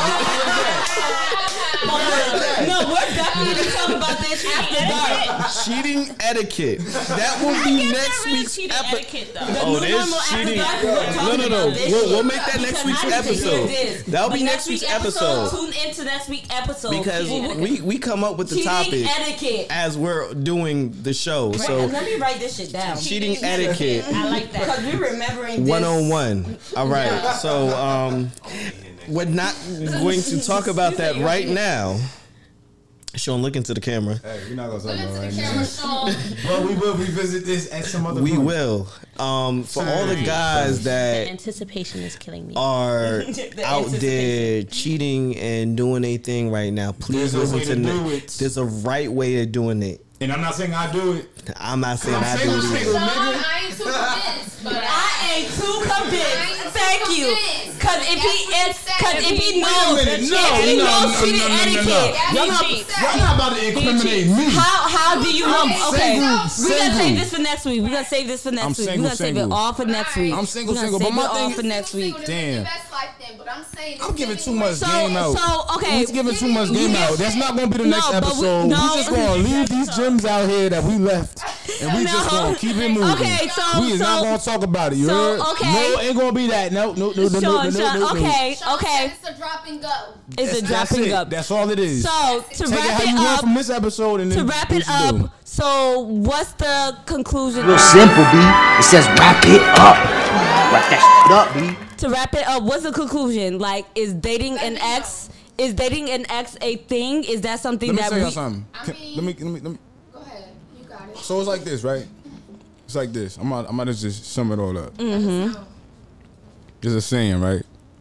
No, we're definitely talking about this after dark. Cheating etiquette. That will be next week's episode. Oh, there's cheating. No. We'll make that next week's episode. That'll be next week's episode. Tune into next week's episode Because we come up with the cheating topic etiquette. as we're doing the show. So Let me write this shit down. cheating etiquette I like that because we're remembering this. 101. All right. So we're not going to talk about that right now. Sean, look into the camera. Hey, we're not gonna talk about it right Camera, now. Sean. But we will revisit this at some other We point. will. For all the guys that Anticipation is killing me. are out there cheating and doing a thing right now, please There's a listen way to to do me. it. There's a right way of doing it. And I'm not saying I do it. I'm not saying I'm I saying do I'm it single, either. nigga. I ain't too convinced, but I ain't too convinced. Thank you. Cause if he knows, Wait a minute. No. cheating etiquette. Y'all not about to incriminate me. How do you know? Okay, we're gonna Single. save this for next week. We're gonna save this for next I'm week. We're single, gonna save it single. all for next week. I'm single, We're gonna single, but save my it all thing for is- next week. Damn. Best life then, but I'm saying I'm giving too much So game out. okay. He's giving too much game out. That's not gonna be the next No, but we- episode. We no. just gonna leave these gems out here that we left, and we just No. gonna keep it moving. Okay, so- we is not so- gonna talk about it. You so, heard? okay. No, ain't gonna be that. No. Sean, okay. It's a drop and go. It's a That's dropping it. up. That's all it is. So to Take it wrap how it you want up, from this episode, and then to wrap it what you do. up. So what's the conclusion? Real simple, B. It says wrap it up. Wrap that shit up, B. To wrap it up, what's the conclusion? Like, is dating an ex? Is dating an ex a thing? Is that something Let me that tell you something. Let me. Go ahead. You got it. So it's like this, right? It's like this. I'm about to just sum it all up. Mm-hmm. There's a saying, right?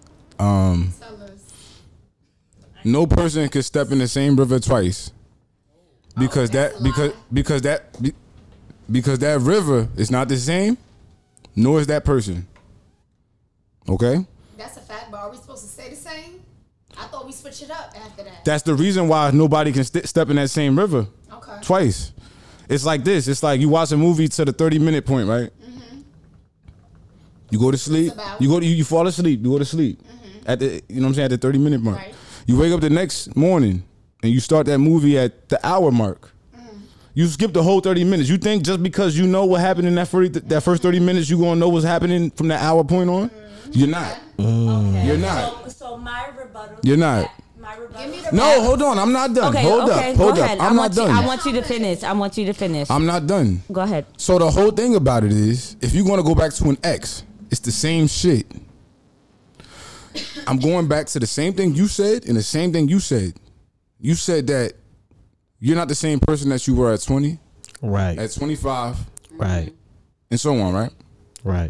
No person can step in the same river twice, because that river is not the same, nor is that person. Okay. That's a fact, but are we supposed to stay the same? I thought we switch it up after that. That's the reason why nobody can step in that same river twice. It's like this. It's like you watch a movie to the 30-minute point, right? Mm-hmm. You go to sleep. You fall asleep. You go to sleep. Mm-hmm. At the, you know what I'm saying, at the 30-minute mark. Right. You wake up the next morning and you start that movie at the hour mark. Mm-hmm. You skip the whole 30 minutes. You think just because you know what happened in that first 30 minutes, you gonna know what's happening from that hour point on? Mm-hmm. You're not. Okay. You're not. So my rebuttal. You're not. No, hold on. I'm not done. Okay, hold up. Go ahead. I'm not done. I want you to finish. I'm not done. Go ahead. So the whole thing about it is, if you're going to go back to an ex, it's the same shit. I'm going back to the same thing you said and the same thing you said. You said that you're not the same person that you were at 20. Right. At 25. Right. And so on, right? Right.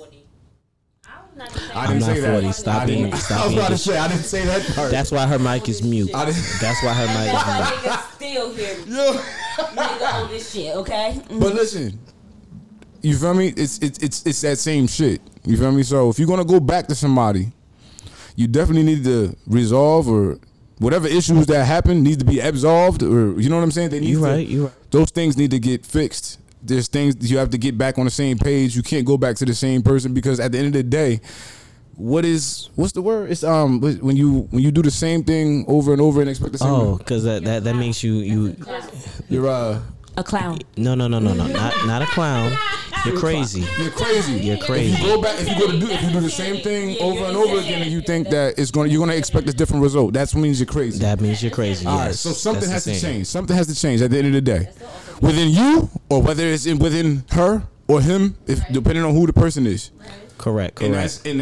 I didn't say that. 40. Stop being. I was about to say I didn't say that part. That's why her mic is mute. That's why her mic is mute. Niggas still hear me. Nigga on this shit, okay? Mm-hmm. But listen, you feel me? It's that same shit. You feel me? So if you're gonna go back to somebody, you definitely need to resolve or whatever issues that happen need to be absolved, or you know what I'm saying? They need you right. Those things need to get fixed. There's things that you have to get back on the same page. You can't go back to the same person because at the end of the day, what's the word? It's when you do the same thing over and over and expect the same. Oh, because that makes you're a clown. No, not a clown. You're crazy. You're crazy. If you do the same thing over and over again, and you think that you're gonna expect a different result, that means you're crazy. That means you're crazy. All right. So something has to change. Something has to change at the end of the day, within you or whether it's within her or him, depending on who the person is. Correct. And that's in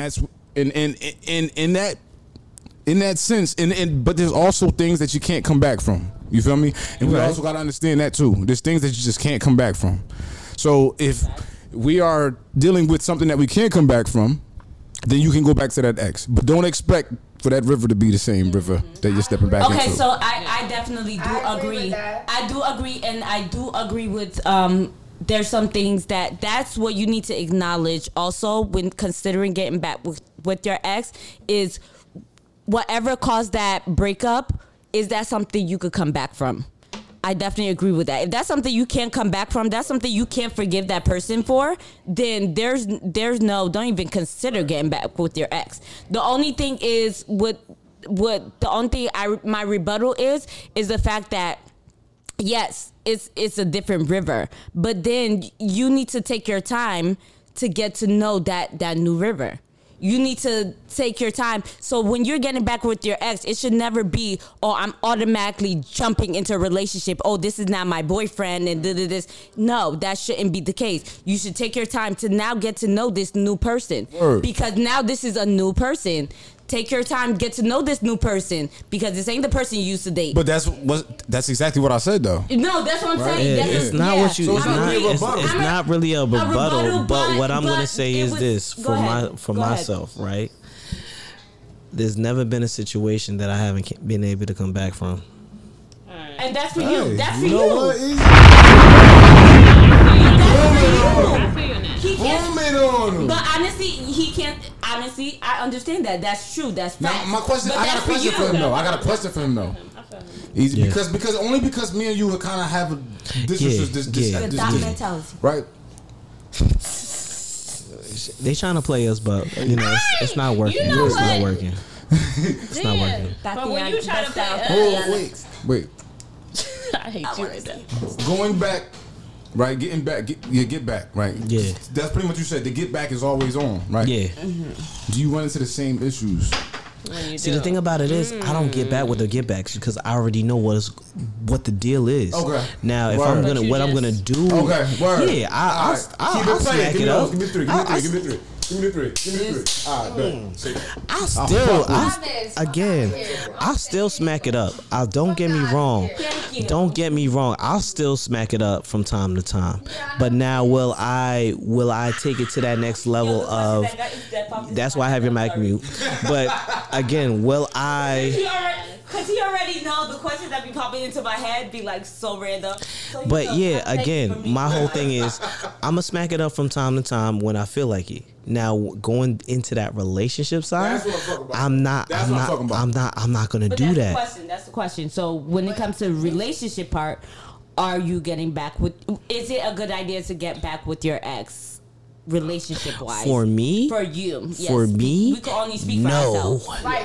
that sense. But there's also things that you can't come back from. You feel me? And we also got to understand that too. There's things that you just can't come back from. So if we are dealing with something that we can't come back from, then you can go back to that ex. But don't expect for that river to be the same river that you're stepping back into. Okay, so I definitely do agree. I do agree, and I do agree with there's some things that's what you need to acknowledge also when considering getting back with your ex is whatever caused that breakup, is that something you could come back from? I definitely agree with that. If that's something you can't come back from, that's something you can't forgive that person for, then there's no, don't even consider getting back with your ex. The only thing is my rebuttal is the fact that yes, it's a different river, but then you need to take your time to get to know that new river. You need to take your time. So when you're getting back with your ex, it should never be, oh, I'm automatically jumping into a relationship. Oh, this is not my boyfriend and this. No, that shouldn't be the case. You should take your time to now get to know this new person. Word. Because now this is a new person. Take your time, get to know this new person because this ain't the person you used to date. But that's exactly what I said though. No, that's what I'm saying. Yeah, it's not what you. So it's not really a rebuttal. But what I'm gonna say is this for myself, right? There's never been a situation that I haven't been able to come back from. And that's for you. That's for you. He can't. But honestly, he can't. Honestly, I understand that. That's true. That's fact. Now, my question. I got a question for him though. Because me and you would kind of have this mentality, right? They trying to play us, but it's not working. It's not working. It's not working. But when you try to play wait. I hate you right there. Going back. Right, get back, right? Yeah. That's pretty much what you said. The get back is always on, right? Yeah. Mm-hmm. Do you run into the same issues? See, the thing about it is, I don't get back with the get backs because I already know what the deal is. Okay. Now, if I'm gonna do. Okay. Word. Yeah, I'll smack it up. Give me three. Give me the 3. Give me the 3. All right, I still smack it up. Don't get me wrong. Don't get me wrong. I'll still smack it up from time to time. But now will I take it to that next level of? That's why I have your mic mute. But again, will I? Because he already know the questions that be popping into my head be like so random. So but yeah, again, my whole thing is I'ma smack it up from time to time when I feel like it. Now going into that relationship side, I'm not gonna do that. That's the question. So when it comes to the relationship part, are you getting back with? Is it a good idea to get back with your ex? Relationship wise, for me, for you, yes. For me, we can only speak for ourselves. Right.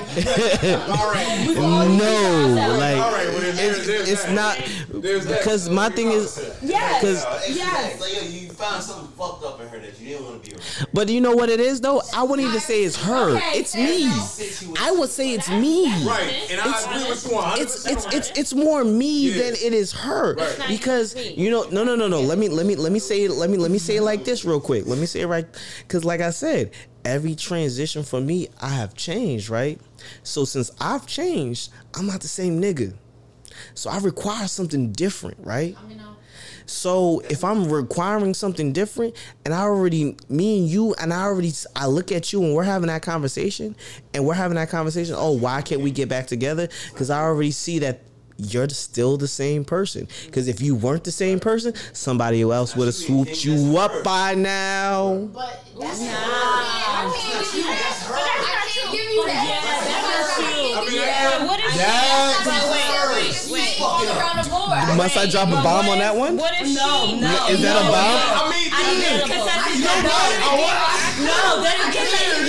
It's not because my thing is yes. You found something fucked up in her that you didn't want to be around. But you know what it is though? I wouldn't even say it's her. It's me. I would say it's me. Right, and I agree with you 100%. It's more me than it is her because you know no. Let me say it. Let me say it like this real quick. Let me say it right, because like I said, every transition for me, I have changed, right? So since I've changed, I'm not the same nigga. So I require something different, right? So if I'm requiring something different, and me and you, and I look at you and we're having that conversation, oh, why can't we get back together? Because I already see that you're still the same person. Because if you weren't the same person, somebody else would have swooped you up by now. But that's not. I can't give you that. What if wait. All around the board. Must I drop a bomb on that one? What if no. Is that a bomb? No, that is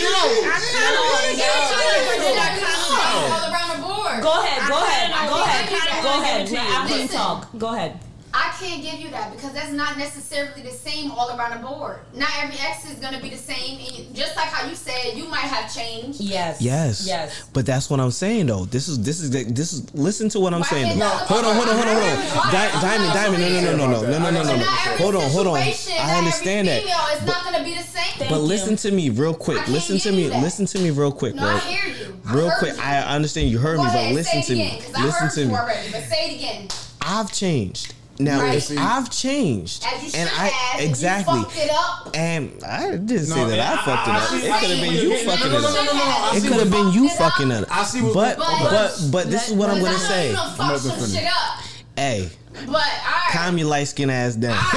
Go ahead. Listen, talk. Go ahead. I can't give you that because that's not necessarily the same all around the board. Not every ex is going to be the same. And just like how you said, you might have changed. Yes. But that's what I'm saying though. This is. Listen to what I'm saying. Hold on. Diamond. No. Hold on. I understand that. It's not going to be the same. But listen to me real quick. Listen to me real quick. No, I hear you. Real quick. I understand you heard me, but listen to me. Listen to me. Already, but say it again. I've changed. Now, if I've changed, as you and I have, exactly, you fucked it up. And I didn't say that I fucked it up. It could have been you fucking it up. It could have been you fucking it up. But this is what I'm gonna say. Hey, calm your light skin ass down. I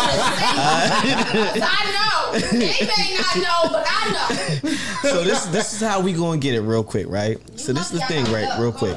know. They may not know, but I know. So this is how we gonna get it real quick, right? So this is the thing, right? Real quick.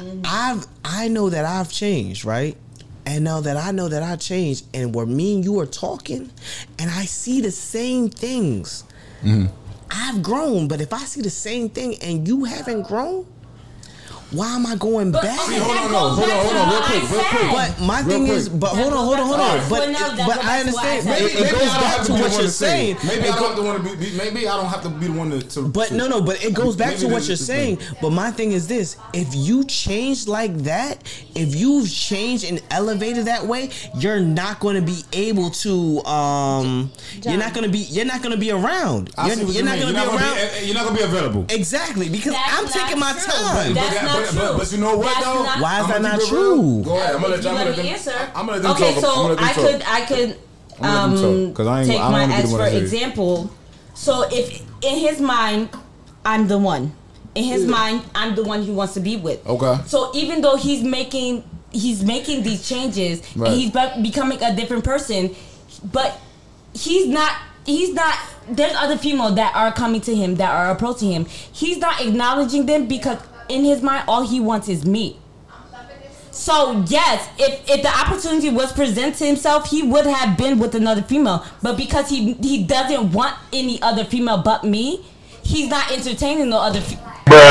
I know that I've changed, right? And now that I know that I changed, and where me and you are talking, and I see the same things, I've grown. But if I see the same thing and you haven't grown, why am I going back? Hold on, real quick. But my thing is, hold on. But I understand. It goes back to what you're saying. Maybe I don't have to be the one to. But no. But it goes back to what you're saying. But my thing is this: if you change like that, if you've changed and elevated that way, you're not going to be able to. You're not going to be around. You're not going to be around. You're not going to be available. Exactly, because I'm taking my time. But you know what though? Why is that not true? Go ahead. I'm gonna let them talk. Okay, so I could take my ex for example. So if in his mind I'm the one, he wants to be with. Okay. So even though he's making these changes and he's becoming a different person, but he's not. There's other females that are coming to him, that are approaching him. He's not acknowledging them because in his mind, all he wants is me. So yes, if the opportunity was presented to himself, he would have been with another female. But because he doesn't want any other female but me, he's not entertaining no other female.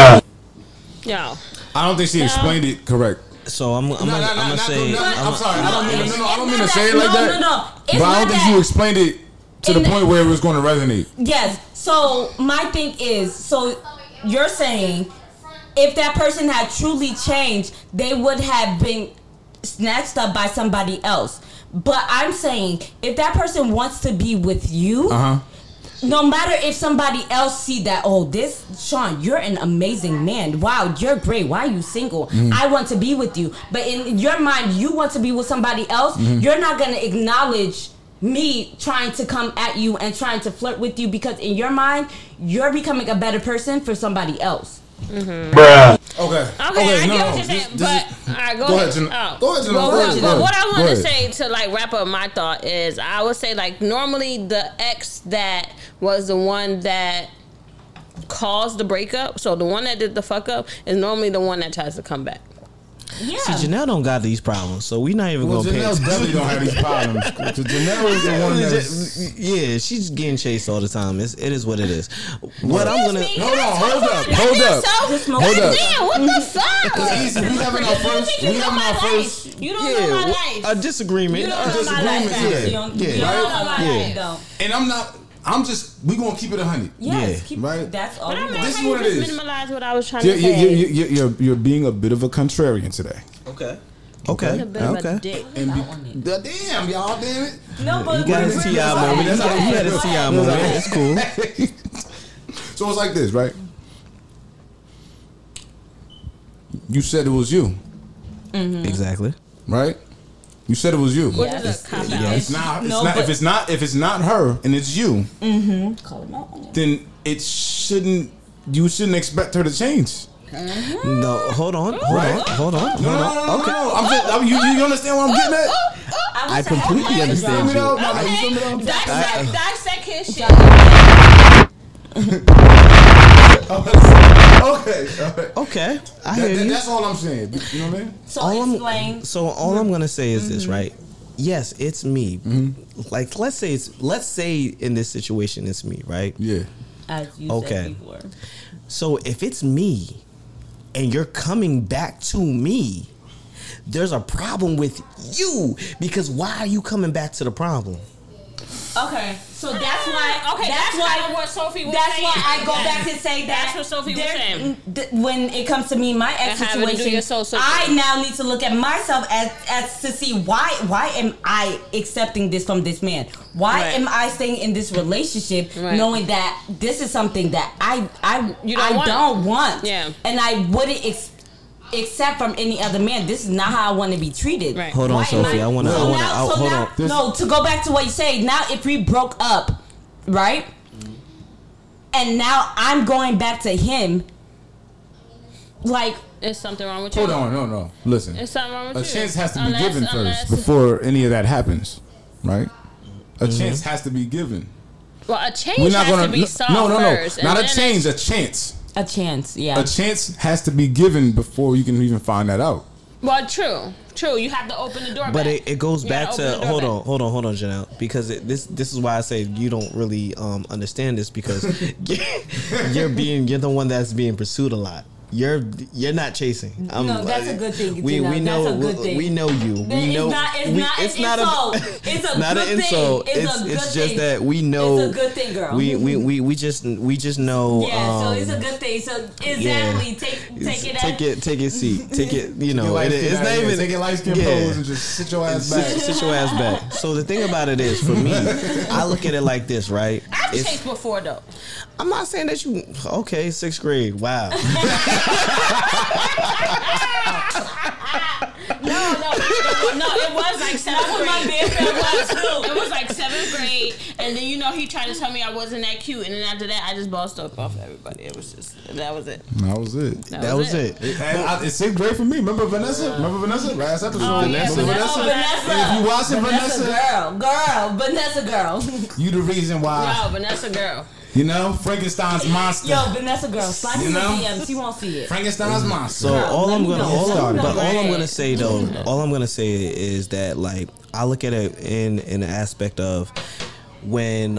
Yeah. I don't think she explained it correct. So I'm gonna say. I'm sorry. I don't mean to say it like that. No. But I don't think you explained it to the point where it was going to resonate. Yes. So my thing is, so you're saying, if that person had truly changed, they would have been snatched up by somebody else. But I'm saying, if that person wants to be with you, no matter if somebody else see that, oh, this Sean, you're an amazing man. Wow, you're great. Why are you single? I want to be with you. But in your mind, you want to be with somebody else. You're not gonna acknowledge me trying to come at you and trying to flirt with you, because in your mind, you're becoming a better person for somebody else. Bruh. Okay, I get what you're saying, but all right, go ahead. Go ahead, But what I want to say to like wrap up my thought is, I would say like normally the ex that was the one that caused the breakup, so the one that did the fuck up is normally the one that tries to come back. Yeah. See, Janelle don't got these problems, so we not even gonna pay Janelle attention. definitely don't have these problems. Janelle is the one that's... Yeah, she's getting chased all the time. It is what it is. What I'm gonna Hold up. Damn, what the fuck? Easy. We having our first. You don't know my life. a disagreement. You don't know my life. You don't know my life, though. And I'm just, we gonna keep it 100. Yes, Yeah. keep, Right? that's all. But I'm we not want. This is how what you it just is. minimalize what I was trying to say. You're being a bit of a contrarian today. Okay. A bit of a Okay. dick. And damn, y'all, damn it. No, but You got his T.I. moment. He had his T.I. moment. It's cool. So it's like this, right? You said it was you, Exactly. right? You said it was you. What is a cop out? It's not. No, If it's not her and it's you, Call him out. then it shouldn't. You shouldn't expect her to change. No, hold on. No. I'm just, you understand what I'm getting at? I completely understand you. Dissect his shit. Okay. I hear you. That's all I'm saying. You know what I mean? So All explain. all I'm gonna say is this, right? Yes, it's me. Like let's say in this situation it's me, right? Yeah. As you Okay. said before. So if it's me and you're coming back to me, there's a problem with you, because why are you coming back to the problem? Okay, so that's why. Okay, that's kind of what Sophie was That's saying. why I go back and say that. That's what Sophie was there- saying. When it comes to me, my ex And having to do situation, your soul searching. I now need to look at myself as to see why am I accepting this from this man? Why Right. am I staying in this relationship Right. knowing that this is something that I You don't want. don't want? Yeah. And I wouldn't accept from any other man. This is not how I want to be treated. Right. Hold on, Why am Sophie. I wanna hold on. No, to go back to what you say. Now, if we broke up, right, and now I'm going back to him, like, There's something wrong with you. Hold on, no. Listen. There's something wrong with A you. chance has to be Unless- given unless- first before any of that happens, right? A chance has to be given. Well, a change We're not has gonna to be solved no, first. and not a then change, a chance. a chance. Yeah. A chance has to be given before you can even find that out. Well, true. You have to open the door. But back. it goes You back gotta to open the door hold on, Janelle, because this is why I say you don't really understand this, because you're the one that's being pursued a lot. You're not chasing. No, that's a good thing, We Janelle. know That's a good thing. we know you. We know It's not an insult. It's a not good an insult. thing. It's a good It's just thing. that we know. It's a good thing, girl. We just know. Yeah, so it's a good thing. So exactly, take it. Take your seat. Take it. You know, it's not even take your light skin pose and just sit your ass back. Sit your ass back. So the thing about it is, for me, I look at it like this, right? I've chased before though. I'm not saying that you. Okay, 6th grade. Wow. No, it was like 7th grade. It was like 7th grade, and then he tried to tell me I wasn't that cute, and then after that I just bossed up off everybody. It was just that was it. That was it. That was it. It's 6th grade for me. Remember Vanessa? Last episode. Vanessa. Vanessa. If you watching Vanessa, Vanessa girl. you the reason why. No, Vanessa girl. Frankenstein's monster. Yo, Vanessa girl, slide in the DMs. She won't see it. Frankenstein's monster. So all I'm let me gonna know. say is that, like, I look at it in the aspect of when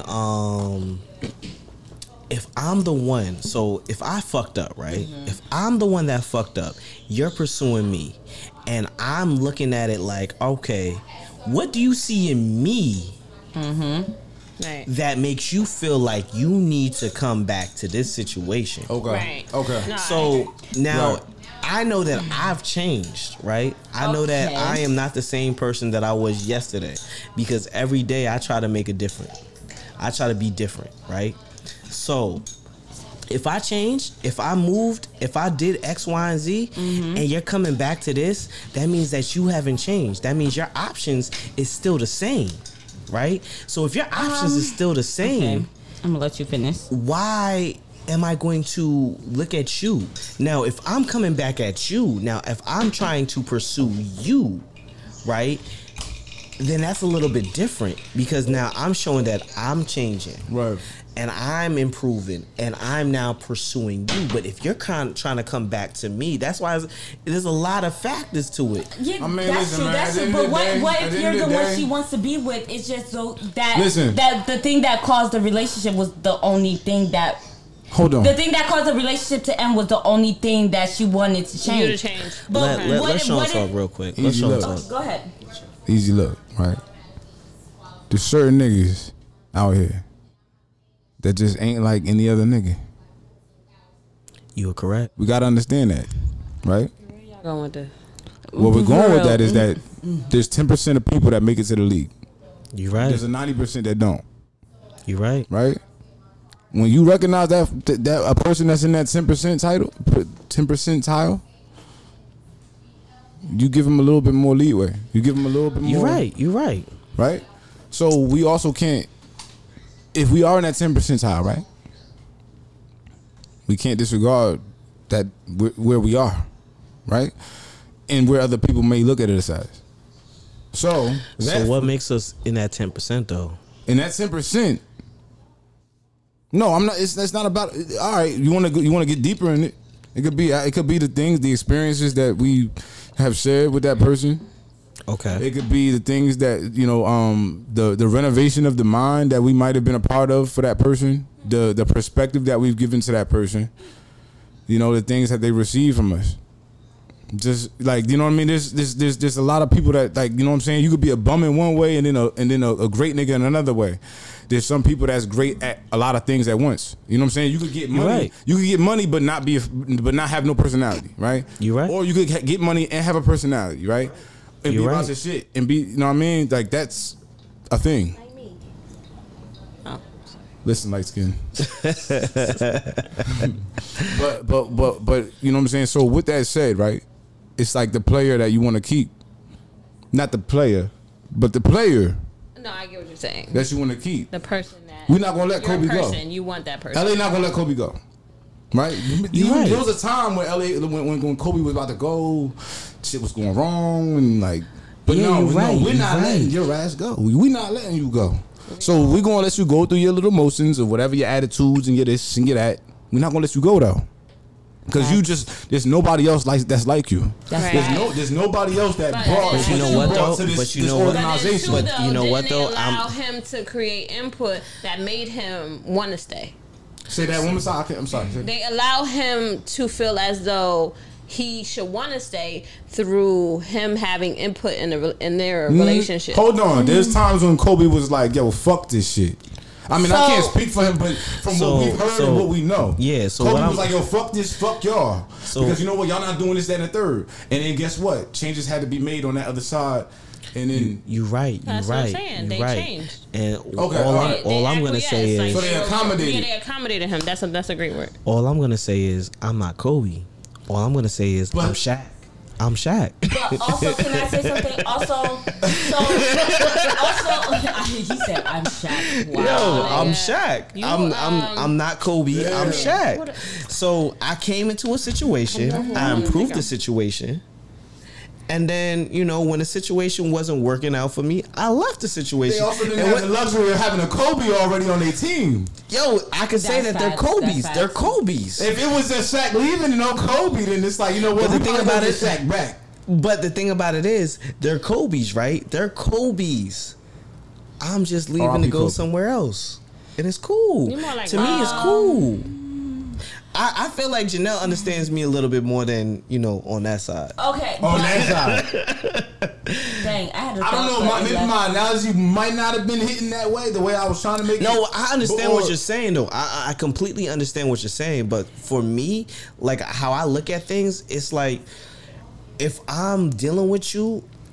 if I'm the one, so if I fucked up, right? If I'm the one that fucked up, you're pursuing me, and I'm looking at it like, okay, what do you see in me? Right. That makes you feel like you need to come back to this situation. Okay. Right. Okay. No, So now Right. I know that I've changed, right? I know that Okay. I am not the same person that I was yesterday, because every day I try to make a difference. I try to be different, right? So if I changed, if I moved, if I did X, Y, and Z, and you're coming back to this, that means that you haven't changed. That means your options is still the same, right? So if your options is still the same, Okay. I'm gonna let you finish. why am I going to look at you? Now, if I'm coming back at you, now if I'm trying to pursue you, right, then that's a little bit different because now I'm showing that I'm changing. Right. And I'm improving, and I'm now pursuing you. But if you're trying to come back to me, that's why there's a lot of factors to it. Yeah, I mean, that's listen, true. man, That's at the true. end But of the day- what at if the you're end the of the one day- she wants to be with? It's just so that Listen. that the thing that caused the relationship was the only thing that. Hold on. The thing that caused the relationship to end was the only thing that she wanted to change. You to change. But Let's show us talk real quick. Let's Easy show us look. talk. Go ahead. Easy look, right? There's certain niggas out here that just ain't like any other nigga. You are correct. We gotta understand that, right? Y'all going with this? Where we're going with that is that Mm-hmm. there's 10% of people that make it to the league. You right. There's a 90% that don't, You right. right? When you recognize that a person that's in that 10% tile, you give them a little bit more leeway. You give them a little bit more. You right. You right. Right? So we also can't, if we are in that 10% tile, right? We can't disregard that where we are, right? And where other people may look at it as. So what makes us in that 10% though? in that 10%, no, I'm not. That's not about. All right, you want to get deeper in it. It could be the things, the experiences that we have shared with that person. Okay. It could be the things that the renovation of the mind that we might have been a part of for that person. The perspective that we've given to that person. The things that they receive from us. Just like, you know what I mean? There's a lot of people that, like, you know what I'm saying? You could be a bum in one way and then a great nigga in another way. There's some people that's great at a lot of things at once. You know what I'm saying? You could get money. Right. You could get money but not have no personality, right? You right. Or you could get money and have a personality, right? And You be right. about your shit and be, you know what I mean? Like, that's a thing. Listen, light skin. but you know what I'm saying? So with that said, right? It's like the player that you want to keep. Not the player, but the player No, I get what you're saying. that you want to keep. The person that We're not gonna let you're a Kobe go. person, you want that person. LA not gonna let Kobe go. Right? You right. There was a time when LA when Kobe was about to go, shit was going wrong and like, but Yeah, no, you're right, we're you're not letting right. your ass go. We're not letting you go. So we're gonna let you go through your little motions or whatever your attitudes and your this and your that. We're not gonna let you go though. Because there's nobody else that's like you. That's There's nobody else that brought. But you know what, brought though? to But you this know what? organization. But But you know what, though? They I'm- allow him to create input that made him want to stay. Say that one more time. I'm sorry. They allow him to feel as though he should want to stay through him having input in their relationship. Hold on. There's times when Kobe was like, "Yo, fuck this shit." I mean, I can't speak for him, but from what we've heard and what we know, yeah. So Kobe what was like, "Yo, fuck this, fuck y'all," So- because you know what, y'all not doing this, that, and the third. And then guess what? Changes had to be made on that other side, and then You right. That's you what I'm right. saying. You They right. changed. And Okay, all I'm gonna say is So they accommodated. Yeah, they accommodated him. That's a great word. all I'm gonna say is I'm not Kobe. All I'm gonna say is I'm Shaq. I'm Shaq. But also, can I say something? Also, he said, "I'm Shaq." Wow. Yo, I'm Shaq. You, I'm not Kobe. I'm Shaq. So I came into a situation. I improved the situation. And then, when the situation wasn't working out for me, I left the situation. They also didn't And have the luxury of having a Kobe already on their team. Yo, I can say That's that they're facts. Kobe's. That's They're facts. Kobe's. If it was just Shaq leaving and no Kobe, then it's like, you know what? But the we thing probably about gonna it- get Shaq back. But the thing about it is, they're Kobe's, right? They're Kobe's. I'm just leaving R.I.P. to go Kobe. somewhere else. And it's cool. You're more like to me, it's cool. I feel like Janelle understands me a little bit more than, on that side. Okay. On but- that side. Dang, I had to. I don't know. Maybe my analogy might not have been hitting that way, the way I was trying to make it. No, I understand But- what you're saying, though. I completely understand what you're saying. But for me, like how I look at things, it's like if I'm dealing with you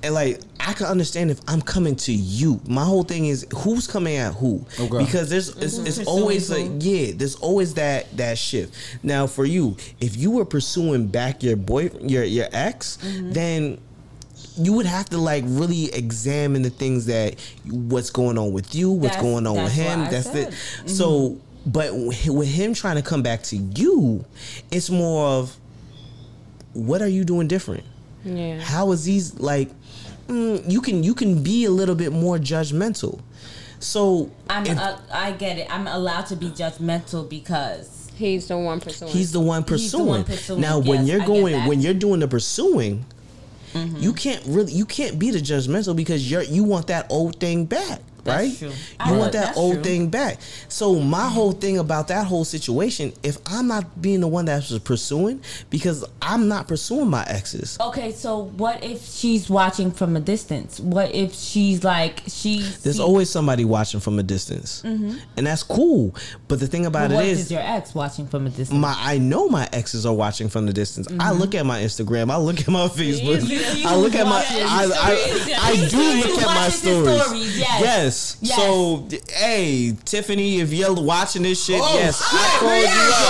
And like I can understand if I'm coming to you. My whole thing is who's coming at who, because it's always like there's always that shift. Now for you, if you were pursuing back your ex, then you would have to like really examine the things that what's going on with you, what's going on with him. That's it. So, but with him trying to come back to you, it's more of what are you doing different? Yeah. How is these like? You can be a little bit more judgmental. So I get it. I'm allowed to be judgmental because he's the one pursuing. He's the one pursuing. Now, when you're doing the pursuing, you can't be the judgmental because you want that old thing back. Right? You want that old thing back. So my whole thing about that whole situation, if I'm not being the one that's pursuing, because I'm not pursuing my exes. Okay, so what if she's watching from a distance? What if she's like There's always somebody watching from a distance, and that's cool. But the thing about it is your ex watching from a distance? I know my exes are watching from the distance. I look at my Instagram. I look at my Facebook. I look at my. I do look at my stories. Yes. So, hey, Tiffany, if you're watching this shit, I called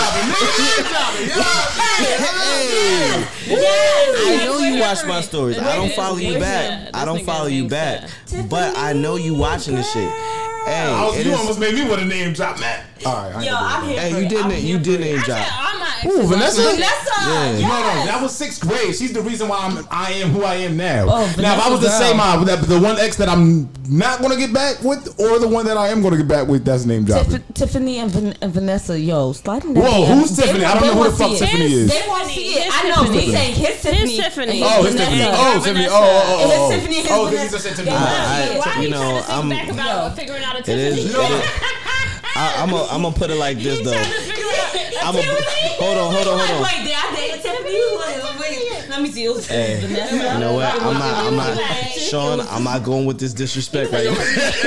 you up. I know you watch my stories. I don't follow you back. But I know you watching this shit. Hey, you almost made me want to name drop, man. All right, I'm here. Hey, you did name drop. Ooh, Vanessa? Yeah. No, that was 6th grade. She's the reason why I am who I am now. Now, if I was to say the one ex that I'm not going to get back with, or the one that I am going to get back with, that's name dropping. Tiffany and Vanessa, slide in that. Whoa, who's Tiffany? I don't know who the fuck Tiffany is. They want to see it. I know. He's saying his Tiffany. Oh, his Tiffany. Oh, Tiffany. His Tiffany. Oh, he just said Tiffany. Why are you trying to think back about figuring out a Tiffany? I'm gonna put it like this though. Hold on. Wait, did I date Tiffany? Wait, let me see. Hey, you know what? I'm not, Sean. I'm not going with this disrespect right now.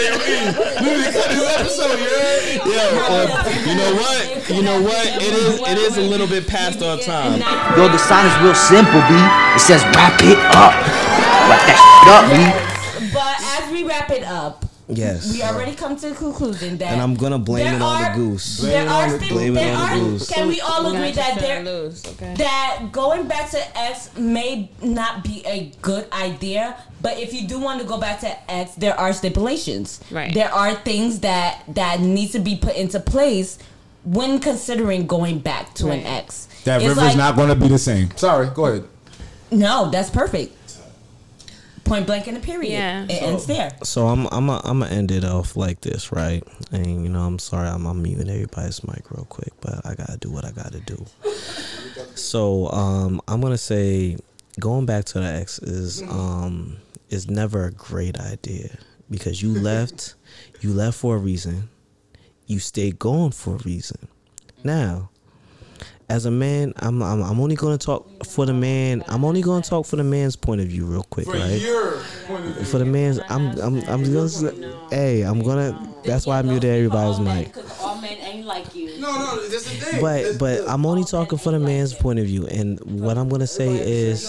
You know what? It is a little bit past our time. Yo, the sign is real simple, B. It says wrap it up. Wrap that up, B. But as we wrap it up. Yes. We already come to the conclusion that, and I'm gonna blame it on the goose. Can we all agree that that going back to X may not be a good idea, but if you do want to go back to X, there are stipulations. Right. There are things that needs to be put into place when considering going back to an X. That river's not going to be the same. Sorry, go ahead. No, that's perfect. Point blank in the period. Yeah. It ends there. So I'm gonna end it off like this, right? And I'm sorry, I'm muting everybody's mic real quick, but I gotta do what I gotta do. So I'm gonna say going back to the ex is never a great idea because you left for a reason. You stayed gone for a reason. Now, as a man, I'm only going to talk for the man. I'm only going to talk for the man's point of view, real quick, right? For the man's, I'm gonna. That's why I muted everybody's mic. All men ain't like you. No, that's the thing. But I'm only talking for the man's point of view, and what I'm gonna say is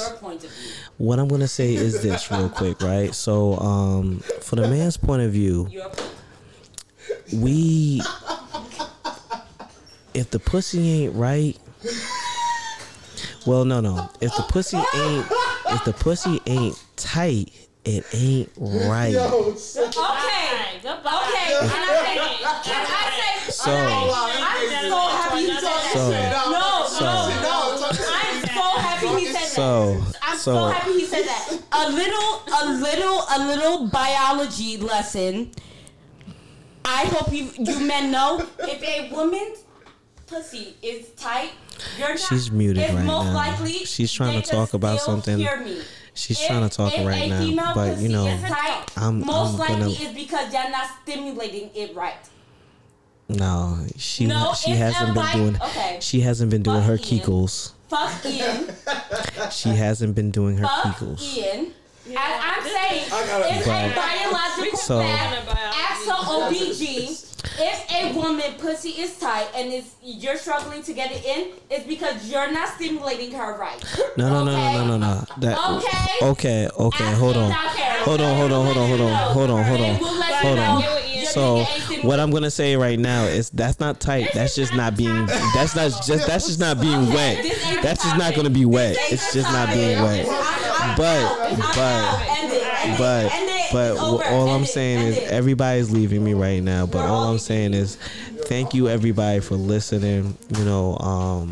this, real quick, right? So, for the man's point of view, if the pussy ain't right. Well, no. If the pussy ain't tight, it ain't right. Okay. Can I say? So. I'm so happy he said that. No. I'm so happy he said that. I'm so happy he said that. A little biology lesson. I hope you men know if a woman's pussy is tight, she's muted right most now. Likely she's trying to talk about something. She's trying to talk right now, but most likely is because you're not stimulating it right. No, she hasn't been doing. Okay. She hasn't been doing her Kegels. Fuck Ian. She hasn't been doing her Kegels. Ian. Yeah. I'm saying it's a biological fact. Ask her OBG. If a woman pussy is tight and you're struggling to get it in, it's because you're not stimulating her right. No. Okay. Hold on. So what I'm gonna say right now is that's not tight. That's just not being. That's just not being wet. That's just not gonna be wet. It's just not being wet. But all I'm saying is everybody's leaving me right now. But all I'm saying is thank you everybody for listening. You know,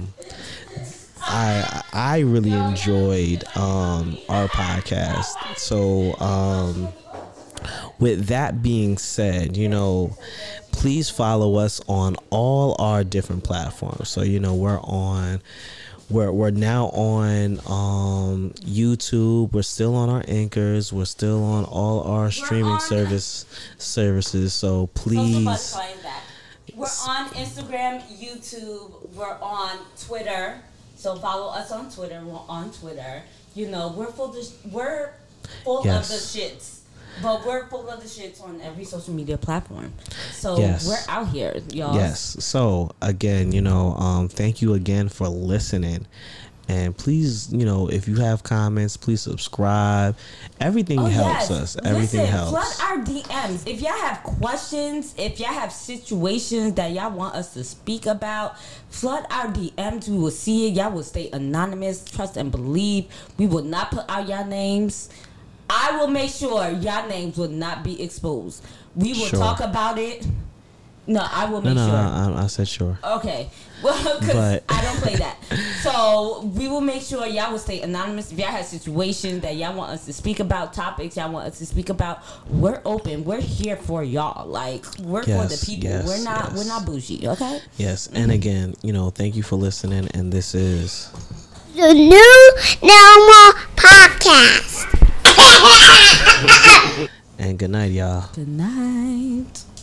I really enjoyed our podcast. So with that being said, you know, please follow us on all our different platforms. So you know we're now on YouTube. We're still on our anchors. We're still on all our streaming services. So please. We're on Instagram, YouTube. We're on Twitter. So follow us on Twitter. We're on Twitter. You know, we're full of the shits. But we're full of the shits on every social media platform. So we're out here, y'all. Yes. So again, you know, thank you again for listening. And please, you know, if you have comments, please subscribe. Everything helps us. Everything helps. Flood our DMs. If y'all have questions, if y'all have situations that y'all want us to speak about, flood our DMs. We will see it. Y'all will stay anonymous. Trust and believe. We will not put out y'all names. I will make sure y'all names will not be exposed. We will talk about it. No, I will make sure. I said sure. Okay. Well, because I don't play that. So, we will make sure y'all will stay anonymous. If y'all have situations that y'all want us to speak about, topics y'all want us to speak about, we're open. We're here for y'all. Like, we're for the people. We're not bougie, okay? Yes. And again, you know, thank you for listening. And this is the New Normal Podcast. And good night, y'all. Good night.